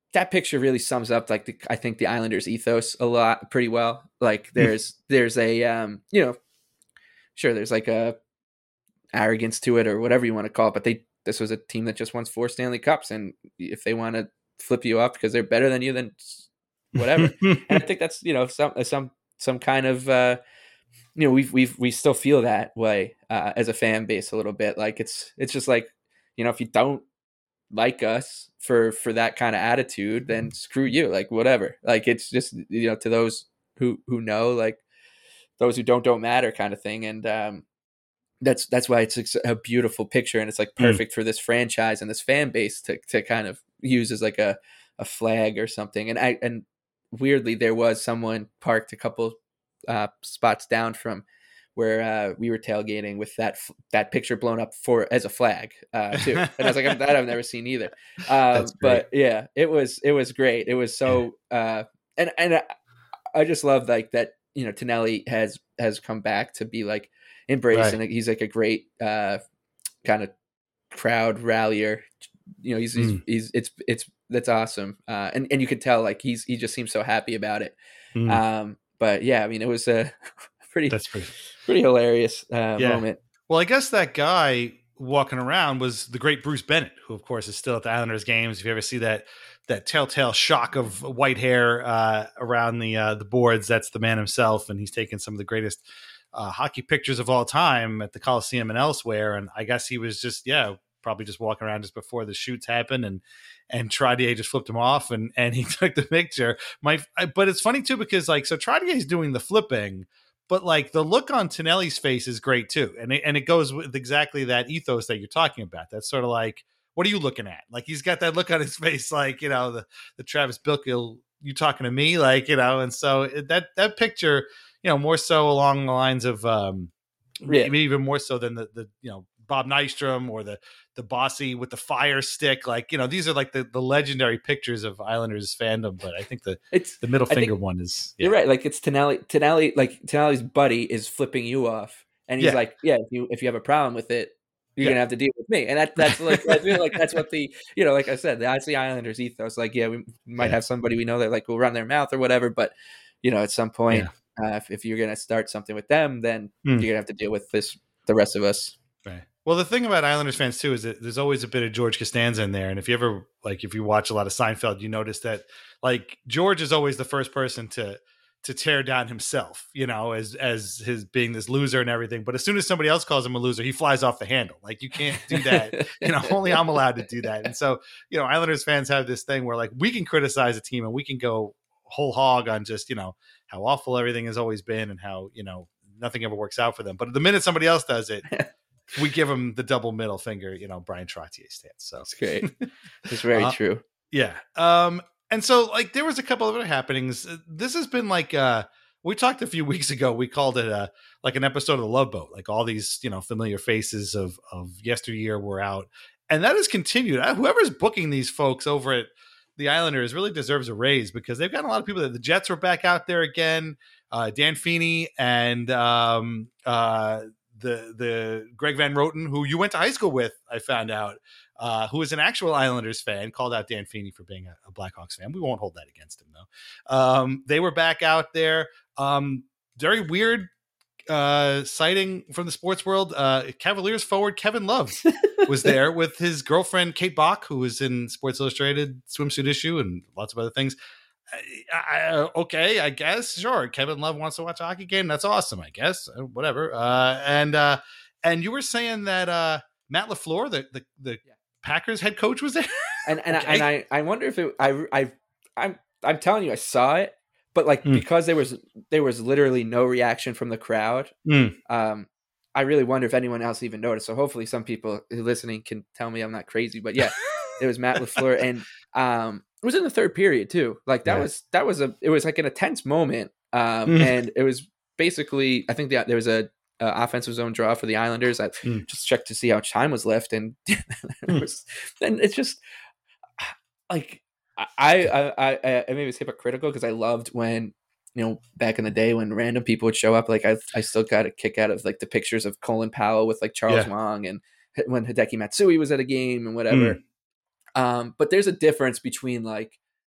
that picture really sums up like the, I think the Islanders ethos a lot pretty well. Like there's there's a um you know sure there's like a arrogance to it or whatever you want to call it, but they this was a team that just won four Stanley Cups, and if they want to flip you off because they're better than you, then whatever. And I think that's you know some some some kind of uh you know we've we've we still feel that way uh, as a fan base a little bit. Like it's it's just like you know if you don't like us for for that kind of attitude, then screw you, like whatever. Like it's just you know to those who who know, like those who don't don't matter kind of thing. And um that's that's why it's a beautiful picture, and it's like perfect mm. for this franchise and this fan base to to kind of use as like a a flag or something. And I and weirdly there was someone parked a couple uh spots down from where uh, we were tailgating with that that picture blown up for as a flag uh, too, and I was like, that I've never seen either. Um, but yeah, it was it was great. It was so, uh, and and I, I just love like that. You know, Tonelli has has come back to be like embraced, right. and he's like a great uh, kind of crowd rallier. You know, he's he's, mm. he's it's it's that's awesome, uh, and and you could tell like he's he just seems so happy about it. Mm. Um, but yeah, I mean, it was a pretty that's pretty. Pretty hilarious uh, yeah. moment. Well, I guess that guy walking around was the great Bruce Bennett, who, of course, is still at the Islanders games. If you ever see that that telltale shock of white hair uh, around the uh, the boards, that's the man himself, and he's taken some of the greatest uh, hockey pictures of all time at the Coliseum and elsewhere. And I guess he was just, yeah, probably just walking around just before the shoots happened, and and Trottier just flipped him off, and and he took the picture. My, but it's funny too because like so Trottier's doing the flipping. But like the look on Tonelli's face is great too, and it, and it goes with exactly that ethos that you're talking about. That's sort of like, what are you looking at? Like he's got that look on his face, like you know the the Travis Bickle, you talking to me, like you know. And so that that picture, you know, more so along the lines of um, yeah. maybe even more so than the the you know Bob Nystrom or the the Bossy with the fire stick, like you know these are like the, the legendary pictures of Islanders fandom. But I think the it's the middle finger think, one is yeah. You're right. Like it's Tonelli, Tonelli, like Tonelli's buddy is flipping you off, and he's yeah. like, yeah, if you if you have a problem with it, you're yeah. gonna have to deal with me. And that that's like I feel like that's what the you know like I said, that's the Islanders ethos. Like yeah, we might yeah. have somebody we know that like will run their mouth or whatever, but you know at some point, yeah. uh, if, if you're gonna start something with them, then mm. you're gonna have to deal with this the rest of us. Right. Well, the thing about Islanders fans too is that there's always a bit of George Costanza in there, and if you ever like, if you watch a lot of Seinfeld, you notice that like George is always the first person to to tear down himself, you know, as as his being this loser and everything. But as soon as somebody else calls him a loser, he flies off the handle. Like you can't do that. you know, only I'm allowed to do that. And so, you know, Islanders fans have this thing where like we can criticize a team and we can go whole hog on just you know how awful everything has always been and how you know nothing ever works out for them. But the minute somebody else does it. We give him the double middle finger, you know, Brian Trottier stance. So that's great. It's very uh, true. Yeah. Um, and so like there was a couple of other happenings. This has been like uh we talked a few weeks ago, we called it uh like an episode of the Love Boat. Like all these, you know, familiar faces of of yesteryear were out. And that has continued. Whoever's booking these folks over at the Islanders really deserves a raise because they've got a lot of people that the Jets were back out there again. Uh Dan Feeney and um uh the the Greg Van Roten, who you went to high school with, I found out, uh, who is an actual Islanders fan, called out Dan Feeney for being a, a Blackhawks fan. We won't hold that against him, though. Um, they were back out there. Um, very weird uh, sighting from the sports world. Uh, Cavaliers forward Kevin Love was there with his girlfriend, Kate Bach, who was in Sports Illustrated swimsuit issue and lots of other things. I, I, okay, I guess sure. Kevin Love wants to watch a hockey game. That's awesome. I guess whatever. Uh, and uh, and you were saying that uh, Matt LaFleur, the the, the yeah. Packers head coach, was there. and and, okay. I, and I I wonder if it. I I I'm I'm telling you, I saw it, but like mm. because there was there was literally no reaction from the crowd. Mm. Um, I really wonder if anyone else even noticed. So hopefully, some people listening can tell me I'm not crazy. But yeah, it was Matt LaFleur, and um. It was in the third period too. Like that yeah. was that was a it was like an intense moment, um, mm. and it was basically I think the, there was a, a offensive zone draw for the Islanders. I mm. just checked to see how much time was left, and it was, and it's just like I I I, I maybe it's hypocritical because I loved when you know back in the day when random people would show up. Like I I still got a kick out of like the pictures of Colin Powell with like Charles yeah. Wang and when Hideki Matsui was at a game and whatever. Mm. Um, but there's a difference between like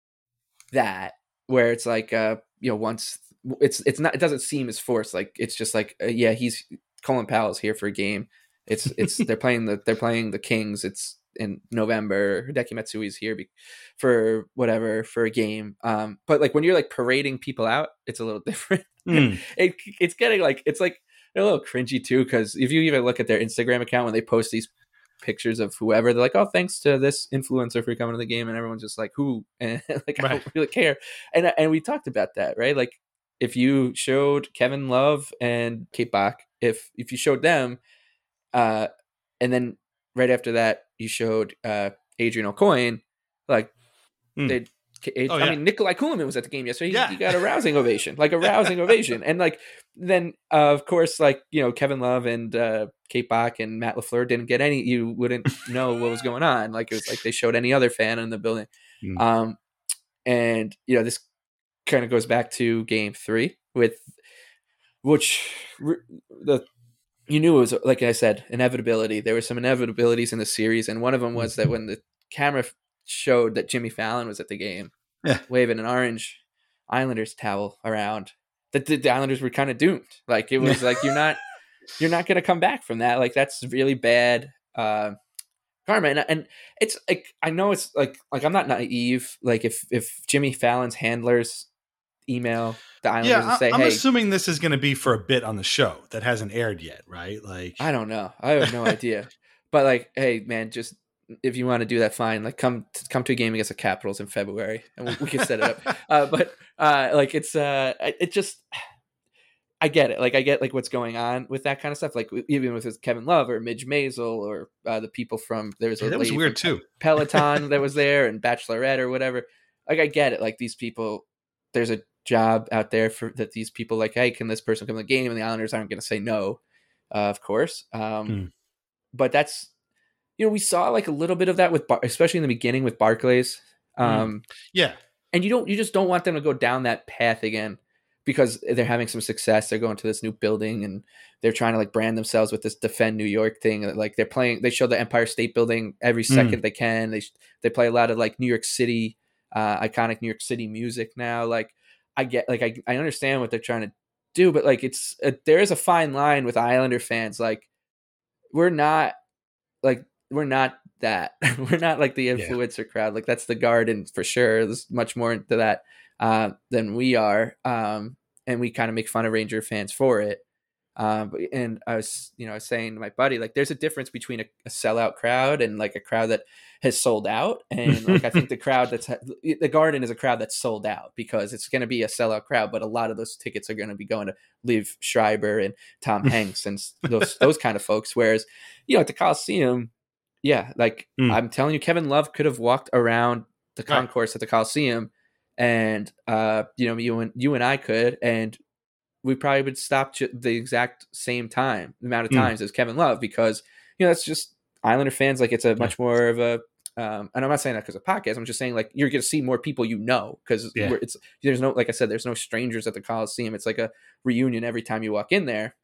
that where it's like, uh, you know, once it's it's not, it doesn't seem as forced. Like it's just like, uh, yeah, he's Colin Powell's here for a game. It's it's they're playing the they're playing the Kings. It's in November. Hideki Matsui's here be, for whatever for a game. Um, but like when you're like parading people out, it's a little different. Mm. it it's getting like it's like a little cringy too, because if you even look at their Instagram account when they post these pictures of whoever, they're like, oh, thanks to this influencer for coming to the game, and everyone's just like, who? And like, right. I don't really care. And and we talked about that, right? Like if you showed Kevin Love and Kate Bach, if if you showed them, uh, and then right after that you showed uh, Adrian Aucoin, like mm. they'd. Oh, I yeah. mean, Nikolai Kulemin was at the game yesterday. He, yeah. he got a rousing ovation, like a rousing ovation. And like, then uh, of course, like, you know, Kevin Love and uh, Kate Bach and Matt LaFleur didn't get any, you wouldn't know what was going on. Like it was like they showed any other fan in the building. Mm. Um, and, you know, this kind of goes back to game three with, which the, you knew it was, like I said, inevitability. There were some inevitabilities in the series. And one of them was that when the camera showed that Jimmy Fallon was at the game, yeah. waving an orange Islanders towel around, that the, the Islanders were kind of doomed. Like it was like, you're not, you're not going to come back from that. Like that's really bad uh, karma. And, and it's like, I know it's like, like I'm not naive. Like if, if Jimmy Fallon's handlers email the Islanders yeah, and say, I'm hey, assuming this is going to be for a bit on the show that hasn't aired yet, right? Like, I don't know. I have no idea. But like, hey man, just, if you want to do that, fine. Like come come to a game against the Capitals in February, and we, we can set it up. uh, but uh, like it's uh, it just I get it. Like I get like what's going on with that kind of stuff. Like even with Kevin Love or Midge Maisel or uh, the people from there was a yeah, that was weird too. Peloton that was there and Bachelorette or whatever. Like I get it. Like these people, there's a job out there for that. These people like, hey, can this person come to the game? And the Islanders aren't going to say no, uh, of course. Um, hmm. But that's. You know, we saw like a little bit of that with, Bar- especially in the beginning with Barclays. Um, mm. Yeah, and you don't, you just don't want them to go down that path again because they're having some success. They're going to this new building and they're trying to like brand themselves with this defend New York thing. Like they're playing, they show the Empire State Building every second mm. they can. They they play a lot of like New York City, uh, iconic New York City music now. Like I get, like I I understand what they're trying to do, but like it's a, there is a fine line with Islander fans. Like we're not like. We're not that. We're not like the influencer yeah. crowd. Like that's the Garden for sure. There's much more into that uh, than we are, um, and we kind of make fun of Ranger fans for it. Um, and I was, you know, I was saying to my buddy, like, there's a difference between a, a sellout crowd and like a crowd that has sold out. And like I think the crowd that's the Garden is a crowd that's sold out because it's going to be a sellout crowd, but a lot of those tickets are going to be going to Liev Schreiber and Tom Hanks and those those kind of folks. Whereas, you know, at the Coliseum. Yeah, like mm. I'm telling you, Kevin Love could have walked around the concourse right. at the Coliseum, and uh, you know, you and you and I could, and we probably would stop the exact same time, the amount of times mm. as Kevin Love, because you know that's just Islander fans. Like it's a much yeah. more of a, um, and I'm not saying that because of podcast. I'm just saying like you're going to see more people you know because yeah. it's there's no like I said, there's no strangers at the Coliseum. It's like a reunion every time you walk in there,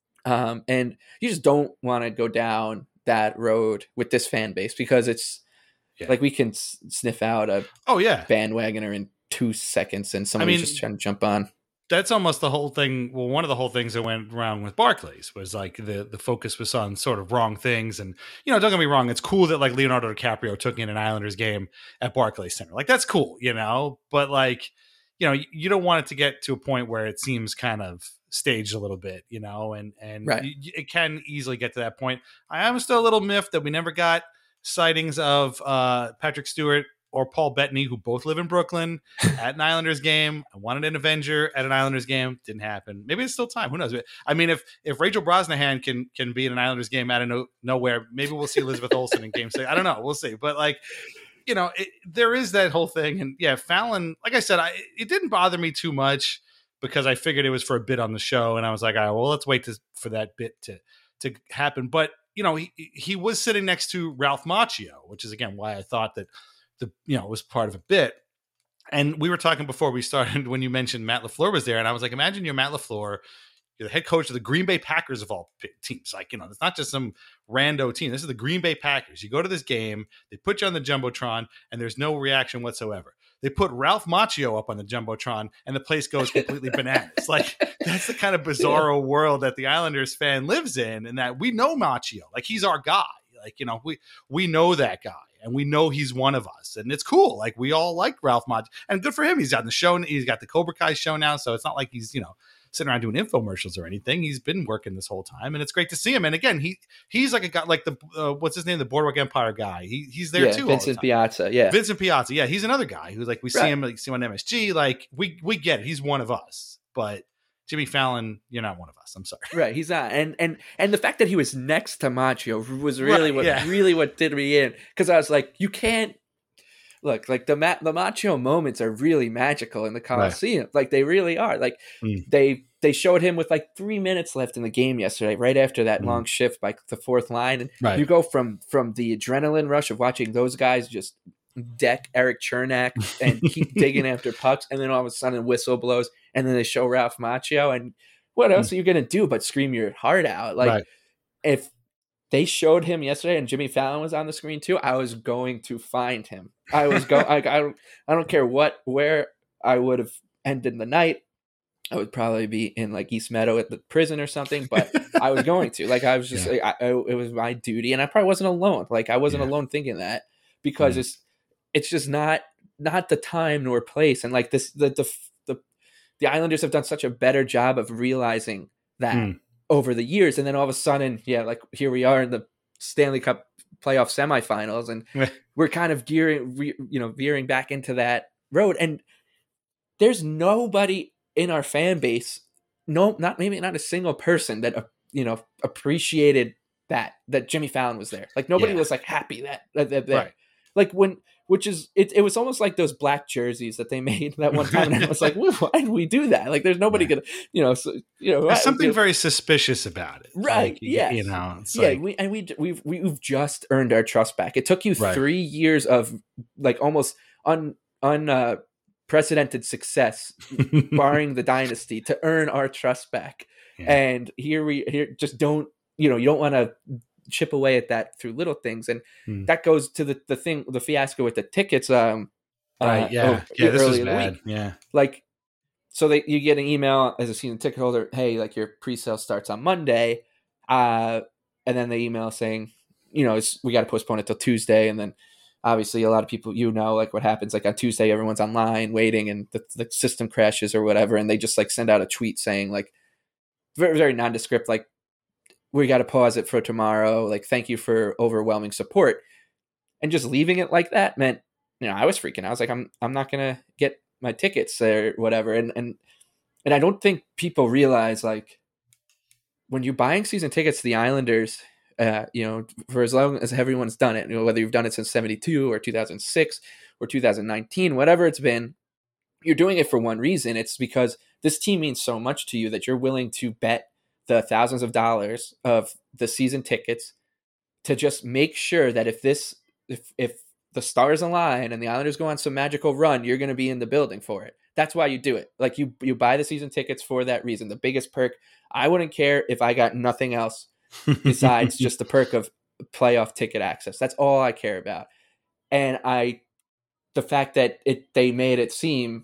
um, and you just don't want to go down that road with this fan base because it's yeah. like we can s- sniff out a oh yeah bandwagoner in two seconds and somebody's I mean, just trying to jump on. That's almost the whole thing. Well, one of the whole things that went wrong with Barclays was like the the focus was on sort of wrong things. And you know, don't get me wrong, it's cool that like Leonardo DiCaprio took in an Islanders game at Barclays Center. Like that's cool, you know. But like, you know, you don't want it to get to a point where it seems kind of staged a little bit, you know, and and right. you, it can easily get to that point. I am still a little miffed that we never got sightings of uh, Patrick Stewart or Paul Bettany, who both live in Brooklyn, at an Islanders game. I wanted an Avenger at an Islanders game, didn't happen. Maybe it's still time. Who knows? I mean, if if Rachel Brosnahan can can be in an Islanders game out of no, nowhere, maybe we'll see Elizabeth Olsen in Game Six. I don't know. We'll see. But like, you know, it, there is that whole thing, and yeah, Fallon. Like I said, I, it didn't bother me too much, because I figured it was for a bit on the show, and I was like, all right, well, let's wait to, for that bit to to happen. But you know, he he was sitting next to Ralph Macchio, which is again why I thought that the you know was part of a bit. And we were talking before we started when you mentioned Matt LaFleur was there, and I was like, imagine you're Matt LaFleur, you're the head coach of the Green Bay Packers of all teams. Like, you know, it's not just some rando team. This is the Green Bay Packers. You go to this game, they put you on the Jumbotron, and there's no reaction whatsoever. they put Ralph Macchio up on the Jumbotron and the place goes completely bananas. Like, that's the kind of bizarro yeah. world that the Islanders fan lives in, and that we know Macchio. Like, he's our guy. Like, you know, we, we know that guy and we know he's one of us, and it's cool. Like, we all like Ralph Macchio, and good for him. He's on the show. He's got the Cobra Kai show now. So it's not like he's, you know, sitting around doing infomercials or anything. He's been working this whole time, and it's great to see him. And again, he he's like a guy like the uh, what's his name, the Boardwalk Empire guy. He he's there yeah, too. Vincent all the Piazza, yeah, Vincent Piazza, yeah, he's another guy who's like we right. see him like see him on M S G. Like we we get it. He's one of us, but Jimmy Fallon, you're not one of us. I'm sorry. Right, he's not. And and and the fact that he was next to Macchio was really right, what yeah. really what did me in, because I was like, you can't. Look, like the Ma- the Macchio moments are really magical in the Coliseum. Right. Like they really are. Like mm. they they showed him with like three minutes left in the game yesterday, right after that mm. long shift by the fourth line, and right. you go from from the adrenaline rush of watching those guys just deck Eric Chernak and keep digging after pucks, and then all of a sudden a whistle blows, and then they show Ralph Macchio, and what else mm. are you gonna do but scream your heart out? Like right. if they showed him yesterday and Jimmy Fallon was on the screen too, I was going to find him. I was going, I, I don't, I don't care what, where I would have ended the night. I would probably be in like East Meadow at the prison or something, but I was going to, like, I was just, yeah. like, I, it was my duty, and I probably wasn't alone. Like I wasn't yeah. alone thinking that, because mm. it's, it's just not, not the time nor place. And like this, the, the, the, the Islanders have done such a better job of realizing that. Mm. over the years, and then all of a sudden, yeah, like here we are in the Stanley Cup playoff semifinals, and we're kind of gearing, re, you know, veering back into that road. And there's nobody in our fan base, no, not maybe not a single person that uh, you know appreciated that that Jimmy Fallon was there. Like nobody yeah. was like happy that that, that, that right. like when. Which is, it, it was almost like those black jerseys that they made that one time. And I was like, why did we do that? Like, there's nobody yeah. going to, you know, so, you know. There's something you know, very suspicious about it. Right. Like, yeah. You know, it's yeah. like, We, and we, we've, we've just earned our trust back. It took you right. three years of like almost un, un, uh, precedented success, barring the dynasty, to earn our trust back. Yeah. And here we, here, just don't, you know, you don't want to chip away at that through little things, and hmm. that goes to the the thing, the fiasco with the tickets. Um, right, uh, yeah, over, yeah, this is in the bad. week. Yeah, like so they you get an email as a season ticket holder, hey, like your pre-sale starts on Monday, uh, and then they email saying, you know, it's, we got to postpone it till Tuesday, and then obviously a lot of people, you know, like what happens, like on Tuesday everyone's online waiting, and the, the system crashes or whatever, and they just like send out a tweet saying like very very nondescript, like, we got to pause it for tomorrow. Like, thank you for overwhelming support. And just leaving it like that meant, you know, I was freaking out. I was like, I'm, I'm not going to get my tickets or whatever. And, and, and I don't think people realize, like, when you're buying season tickets to the Islanders, uh, you know, for as long as everyone's done it, you know, whether you've done it since seventy-two or two thousand six or two thousand nineteen, whatever it's been, you're doing it for one reason. It's because this team means so much to you that you're willing to bet the thousands of dollars of the season tickets to just make sure that if this, if, if the stars align and the Islanders go on some magical run, you're going to be in the building for it. That's why you do it. Like you, you buy the season tickets for that reason. The biggest perk. I wouldn't care if I got nothing else besides just the perk of playoff ticket access. That's all I care about. And I, the fact that it, they made it seem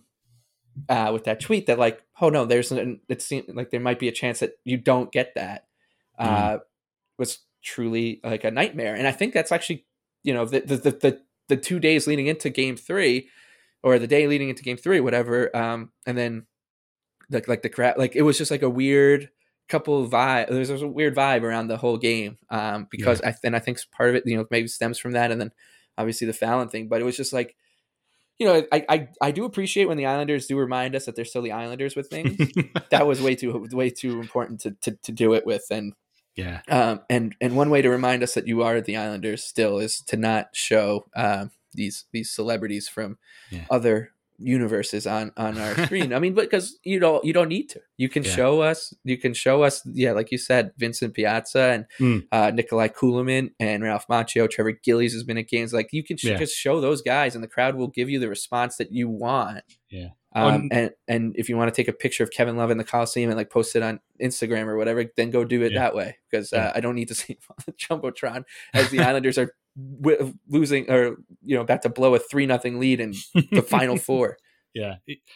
Uh, with that tweet that like, oh no, there's an, it seemed like there might be a chance that you don't get that, uh, mm. was truly like a nightmare. And I think that's actually, you know, the, the, the, the two days leading into game three, or the day leading into game three, whatever. Um, and then like, like the crowd, like it was just like a weird couple of vibe. There's, there's a weird vibe around the whole game. Um, because yeah. I, and I think part of it, you know, maybe stems from that. And then obviously the Fallon thing, but it was just like, you know, I, I I do appreciate when the Islanders do remind us that they're still the Islanders with things. That was way too way too important to, to, to do it with, and yeah, um, and and one way to remind us that you are the Islanders still is to not show um, these these celebrities from yeah. other universes on on our screen. I mean, because you don't you don't need to. You can yeah. show us. You can show us. Yeah, like you said, Vincent Piazza and mm. uh, Nikolai Kulemin and Ralph Macchio. Trevor Gillies has been at games. Like you can sh- yeah. just show those guys, and the crowd will give you the response that you want. Yeah. Um, um, and and if you want to take a picture of Kevin Love in the Coliseum and like post it on Instagram or whatever, then go do it yeah. that way, because yeah. uh, I don't need to see him on the Jumbotron as the Islanders are w- losing or you know about to blow a three nothing lead in the final four. Yeah,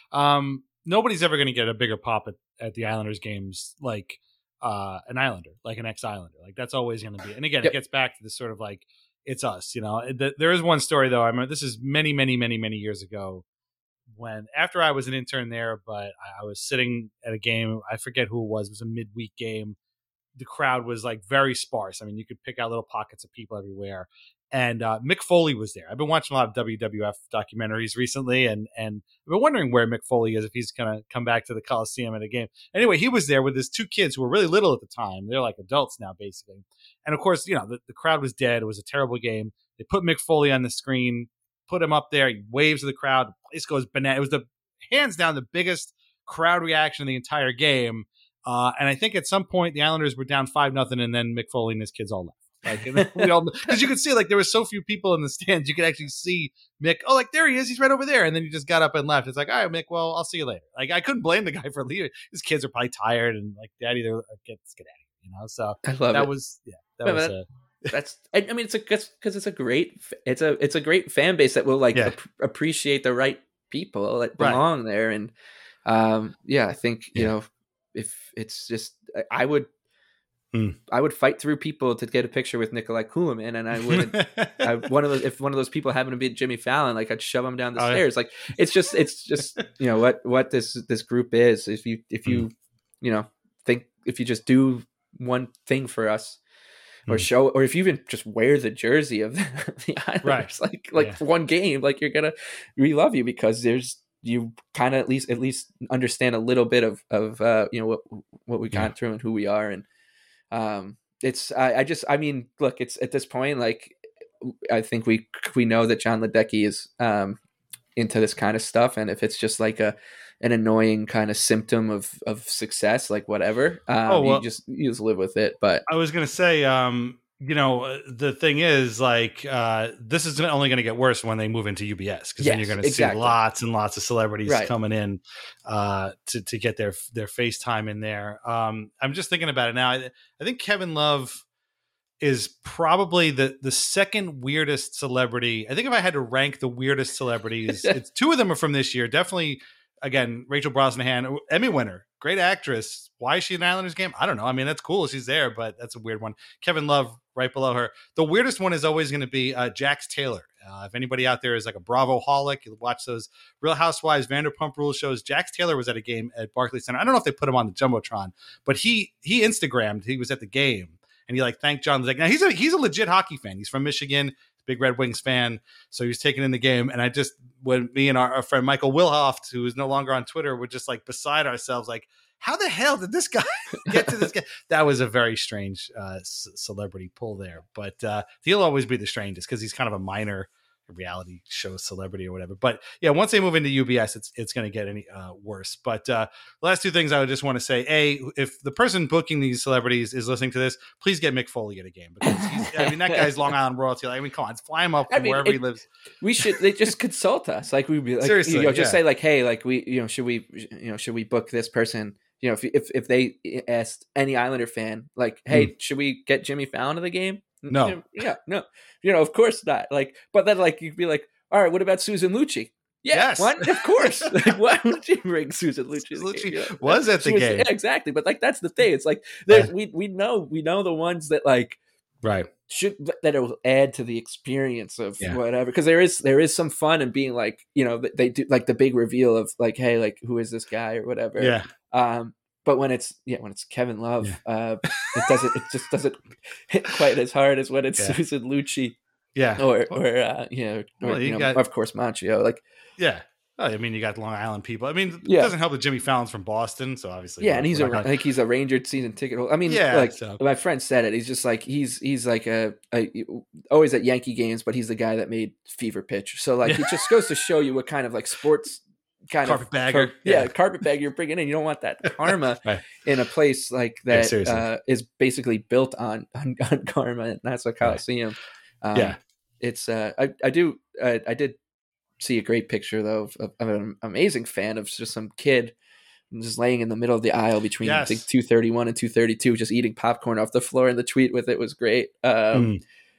um, nobody's ever going to get a bigger pop at, at the Islanders games like uh, an Islander, like an ex-Islander. Like that's always going to be. And again, yep. It gets back to this sort of like it's us. You know, the, there is one story though. I remember this is many, many, many, many years ago. When after I was an intern there, but I was sitting at a game. I forget who it was. It was a midweek game. The crowd was like very sparse. I mean, you could pick out little pockets of people everywhere. And uh, Mick Foley was there. I've been watching a lot of W W F documentaries recently, and and I've been wondering where Mick Foley is, if he's going to come back to the Coliseum at a game. Anyway, he was there with his two kids who were really little at the time. They're like adults now, basically. And of course, you know, the, the crowd was dead. It was a terrible game. They put Mick Foley on the screen, put him up there. He waves to the crowd. The place goes bananas. It was the hands down the biggest crowd reaction of the entire game. Uh, and I think at some point the Islanders were down five nothing, and then Mick Foley and his kids all left. Like, and we all because you could see like there were so few people in the stands, you could actually see Mick. Oh, like there he is, he's right over there, and then he just got up and left. It's like, all right, Mick, well, I'll see you later. Like I couldn't blame the guy for leaving. His kids are probably tired and like, Daddy, they're get get out of here, you know. So I love that it. was yeah, that no, was. That, uh, that's I, I mean, it's a because it's a great it's a it's a great fan base that will like Yeah. ap- appreciate the right people that belong right. there, and um, yeah, I think you yeah. know if it's just I would. Hmm. I would fight through people to get a picture with Nikolai Kulemin, and I wouldn't. I, one of those, if one of those people happened to be Jimmy Fallon, like I'd shove him down the oh, stairs. Yeah. Like it's just, it's just, you know what what this this group is. If you if you hmm. you know think if you just do one thing for us, or hmm. show, or if you even just wear the jersey of the, the Islanders, right. like like yeah. for one game, like you're gonna we love you because there's you kind of at least at least understand a little bit of of uh, you know what what we got yeah. through and who we are and. Um, it's, I, I just, I mean, look, it's at this point, like, I think we, we know that John Ledecky is, um, into this kind of stuff. And if it's just like a, an annoying kind of symptom of, of success, like whatever, um, oh, well, you just, you just live with it. But I was going to say, um, you know, the thing is like, uh, this is only going to get worse when they move into U B S. Cause yes, then you're going to exactly. see lots and lots of celebrities right. coming in, uh, to, to get their, their FaceTime in there. Um, I'm just thinking about it now. I, I think Kevin Love is probably the, the second weirdest celebrity. I think if I had to rank the weirdest celebrities, it's two of them are from this year. Definitely. Again, Rachel Brosnahan, Emmy winner, great actress. Why is she in Islanders game? I don't know. I mean, that's cool. She's there, but that's a weird one. Kevin Love right below her. The weirdest one is always going to be uh, Jax Taylor. Uh, if anybody out there is like a Bravo-holic, you watch those Real Housewives, Vanderpump Rules shows. Jax Taylor was at a game at Barclays Center. I don't know if they put him on the Jumbotron, but he he Instagrammed. He was at the game, and he like thanked John Ledecky. Now he's a he's a legit hockey fan. He's from Michigan. Big Red Wings fan, so he was taken in the game. And I just, when me and our, our friend Michael Wilhoft, who is no longer on Twitter, were just like beside ourselves, like, how the hell did this guy get to this guy? That was a very strange uh, c- celebrity pull there. But uh, he'll always be the strangest because he's kind of a minor reality show celebrity or whatever. But yeah, once they move into U B S, it's it's going to get any uh, worse. But uh, the last two things I would just want to say: A, if the person booking these celebrities is listening to this, please get Mick Foley at a game because he's, I mean that guy's Long Island royalty. Like, I mean, come on, fly him up from I mean, wherever it, he lives. We should they just consult us. Like we'd be like, seriously, you know, just yeah. say like, hey, like we, you know, should we, you know, should we book this person? You know, if if if they asked any Islander fan, like, hey, mm. should we get Jimmy Fallon to the game? No, yeah, no, you know, of course not. Like, but then, like, you'd be like, all right, what about Susan Lucci? Yeah, yes. what? Of course. Like, why would you bring Susan Lucci? Lucci you know? was at the was, game, yeah, exactly. But like, that's the thing. It's like there's yeah. we we know we know the ones that like right should that it will add to the experience of yeah. whatever. Because there is there is some fun in being like, you know, they do like the big reveal of like, hey, like who is this guy or whatever. Yeah. Um, But when it's yeah, when it's Kevin Love, yeah. uh, it doesn't. It just doesn't hit quite as hard as when it's yeah. Susan Lucci, yeah, or or uh, you know, or, well, you you know got, of course Monchio. Like yeah, oh, I mean you got Long Island people. I mean, yeah. it doesn't help that Jimmy Fallon's from Boston, so obviously yeah, and he's a gonna... I think he's a Ranger season ticket holder. I mean, yeah, like so. my friend said it. He's just like he's he's like a, a always at Yankee games, but he's the guy that made Fever Pitch. So like it just goes to show you what kind of like sports. Kind carpetbagger, of yeah, yeah. carpetbagger you're bringing in. You don't want that karma right. in a place like that yeah, uh, is basically built on on, on karma, and that's what Coliseum. Right. Um, yeah, it's uh, I I do uh, I did see a great picture though of, of an amazing fan of just some kid just laying in the middle of the aisle between yes. I think two thirty-one and two thirty-two, just eating popcorn off the floor, and the tweet with it was great. Um, mm.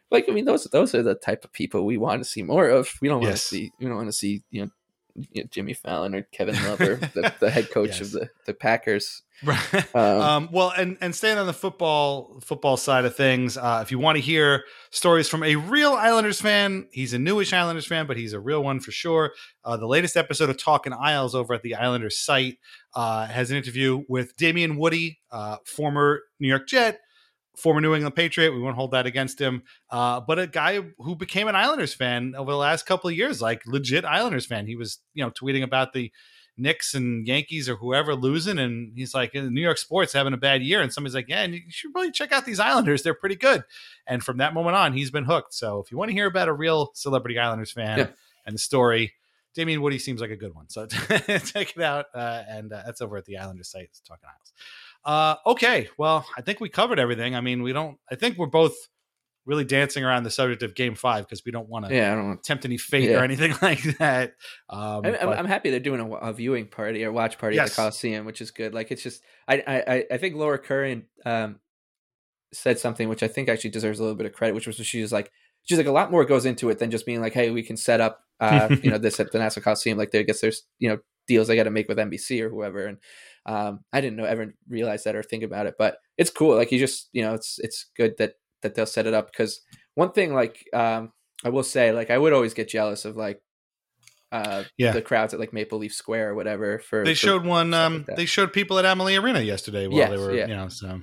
like, I mean, those those are the type of people we want to see more of. We don't want Yes. to see we don't want to see you know, you know Jimmy Fallon or Kevin Love or the, the head coach Yes. of the the Packers. Right. Um, Um, well, and and staying on the football football side of things, uh, if you want to hear stories from a real Islanders fan, he's a newish Islanders fan, but he's a real one for sure. Uh, the latest episode of Talking Isles over at the Islanders site uh, has an interview with Damian Woody, uh, former New York Jet, former New England Patriot. We won't hold that against him, uh, but a guy who became an Islanders fan over the last couple of years, like legit Islanders fan. He was, you know, tweeting about the Knicks and Yankees or whoever losing, and he's like, New York sports having a bad year, and somebody's like, yeah, and you should really check out these Islanders, they're pretty good. And from that moment on, he's been hooked. So if you want to hear about a real celebrity Islanders fan Yeah. and the story, Damian Woody seems like a good one, so check it out. Uh, and uh, that's over at the Islanders site. It's Talking Isles. Uh, okay, well, I think we covered everything. I mean, we don't I think we're both really dancing around the subject of game five because we don't want to yeah, I don't want tempt any fate Yeah. or anything like that. Um, I'm, I'm, but- I'm happy they're doing a, a viewing party or watch party at Yes. the Coliseum, which is good. Like, it's just, I, I, I think Laura Curran um, said something which I think actually deserves a little bit of credit, which was she was like, she's like, a lot more goes into it than just being like, hey, we can set up, uh, you know, this at the Nassau Coliseum. Like, there, I guess there's, you know, deals they got to make with N B C or whoever. And um, I didn't know ever realize that or think about it, but it's cool. Like, you just, you know, it's it's good that that they'll set it up, because one thing, like, um, I will say, like, I would always get jealous of like uh, Yeah. the crowds at like Maple Leaf Square or whatever. For They for showed one. stuff Um, like that. they showed people at Amalie Arena yesterday while Yes, they were, yeah. you know. So,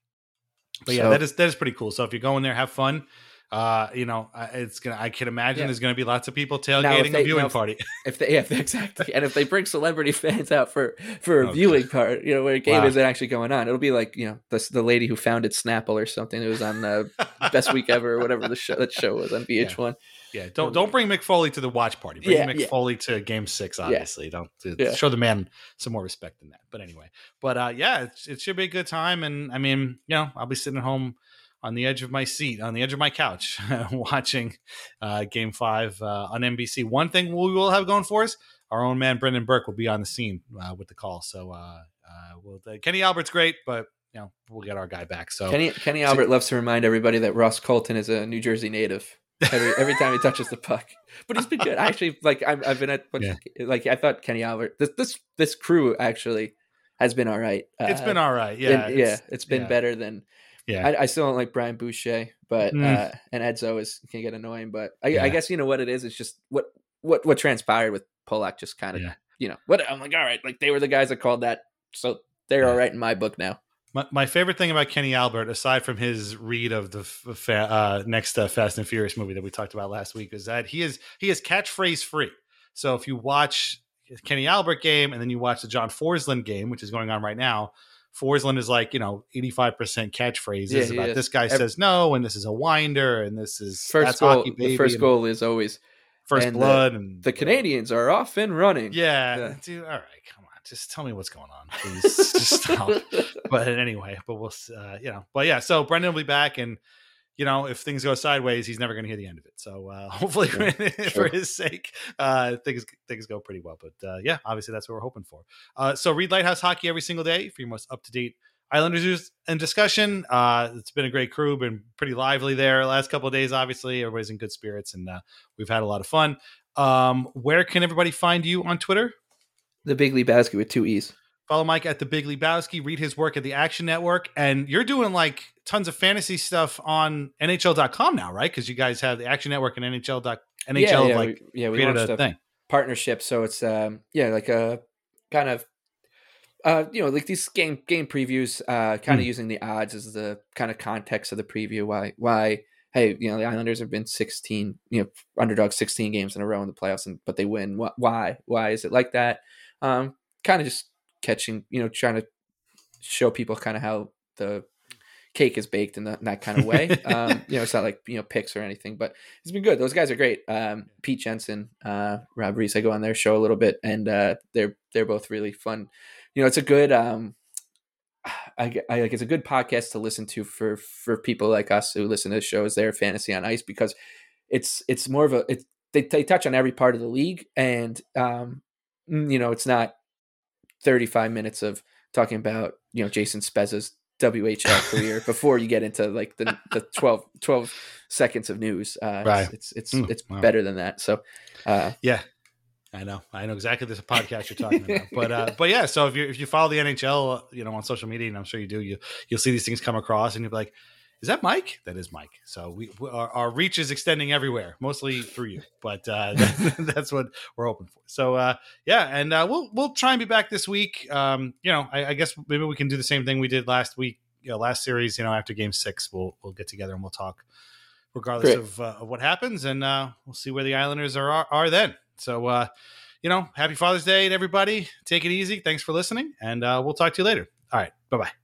but yeah, So- that is that is pretty cool. So if you go in there, have fun. Uh, you know, I- it's gonna. I can imagine Yeah. there's gonna be lots of people Now, if tailgating they- a viewing now, if- party. If they, yeah, exactly, and if they bring celebrity fans out for for a Oh, viewing part, you know, where a game Wow. isn't actually going on, it'll be like, you know, the the lady who founded Snapple or something that was on uh, Best Week Ever or whatever the show that show was on V H one. Yeah, don't don't bring Mick Foley to the watch party. Bring Yeah, Mick yeah. Foley to Game Six. Obviously, don't to Yeah. show the man some more respect than that. But anyway, but uh, yeah, it, it should be a good time. And I mean, you know, I'll be sitting at home on the edge of my seat, on the edge of my couch, watching uh, Game Five uh, on N B C. One thing we will have going for us: our own man Brendan Burke will be on the scene uh, with the call. So, uh, uh, we'll, uh, Kenny Albert's great, but you know, we'll get our guy back. So, Kenny Kenny Albert loves to remind everybody that Ross Colton is a New Jersey native. Every every time he touches the puck, but he's been good. I actually, like, I've, I've been at Yeah. like I thought Kenny Albert. This this this crew actually has been all right. it's Uh, been all right. Yeah, and- yeah, it's been yeah. better than. Yeah, I, I still don't like Brian Boucher, but Mm. uh, and Edzo is can get annoying. But I, Yeah. I guess you know what it is. It's just what what what transpired with Polak. Just kind of Yeah. you know what I'm like. All right, like they were the guys that called that, so they're Yeah. all right in my book now. My, my favorite thing about Kenny Albert, aside from his read of the f- fa- uh, next uh, Fast and Furious movie that we talked about last week, is that he is he is catchphrase free. So if you watch Kenny Albert game and then you watch the John Forsland game, which is going on right now, Forsland is like, you know, eighty-five percent catchphrases Yeah, he about is. this guy Every- says no, and this is a winder, and this is First that's goal, hockey, baby, the first and goal is always first and the- blood, and the Canadians are off and running. Yeah, Yeah. dude. All right, come on, just tell me what's going on, please. Just stop. But anyway, but we'll, uh, you know, but yeah. So Brendan will be back, and you know, if things go sideways, he's never going to hear the end of it. So uh, hopefully, Yeah, for sure. his sake, uh, things things go pretty well. But uh, yeah, obviously that's what we're hoping for. Uh, so read Lighthouse Hockey every single day for your most up to date Islanders news and discussion. Uh, it's been a great crew, been pretty lively there last couple of days. Obviously, everybody's in good spirits, and uh, we've had a lot of fun. Um, where can everybody find you on Twitter? The Big Lebowski with two E's. Follow Mike at the Big Lebowski. Read his work at the Action Network, and you're doing like tons of fantasy stuff on N H L dot com now, right? Because you guys have the Action Network and N H L. N H L yeah, yeah, like we, yeah, we created launched a a thing. partnership, so it's um yeah, like a kind of uh you know like these game game previews, uh kind of Hmm. using the odds as the kind of context of the preview. Why why hey, you know, the Islanders have been sixteen, you know, underdogs sixteen games in a row in the playoffs, and but they win. Wh- Why? Why is it like that? Um, kind of just catching, you know, trying to show people kind of how the cake is baked in, the, in that kind of way. Um, you know, it's not like, you know, picks or anything, but it's been good. Those guys are great. Um, Pete Jensen, uh, Rob Reese, I go on their show a little bit, and uh, they're they're both really fun. You know, it's a good. Um, I, I like it's a good podcast to listen to for for people like us who listen to shows. Their Fantasy on Ice, because it's it's more of a it, they they touch on every part of the league, and um, you know, it's not thirty-five minutes of talking about, you know, Jason Spezza's W H L career before you get into like the the twelve, twelve seconds of news. Uh, Right. It's it's Mm, it's wow. better than that. So uh, Yeah. I know, I know exactly this podcast you're talking about, but uh, but yeah. So if you if you follow the N H L, uh, you know, on social media, and I'm sure you do, you you'll see these things come across, and you'll be like, "Is that Mike?" That is Mike. So we, we our, our reach is extending everywhere, mostly through you, but uh, that, that's what we're hoping for. So uh, yeah, and uh, we'll we'll try and be back this week. Um, you know, I, I guess maybe we can do the same thing we did last week, you know, last series. You know, after Game Six, we'll we'll get together and we'll talk, regardless Great. of, uh, of what happens, and uh, we'll see where the Islanders are are, are then. So. Uh, You know, happy Father's Day to everybody. Take it easy. Thanks for listening, and uh, we'll talk to you later. All right. Bye-bye.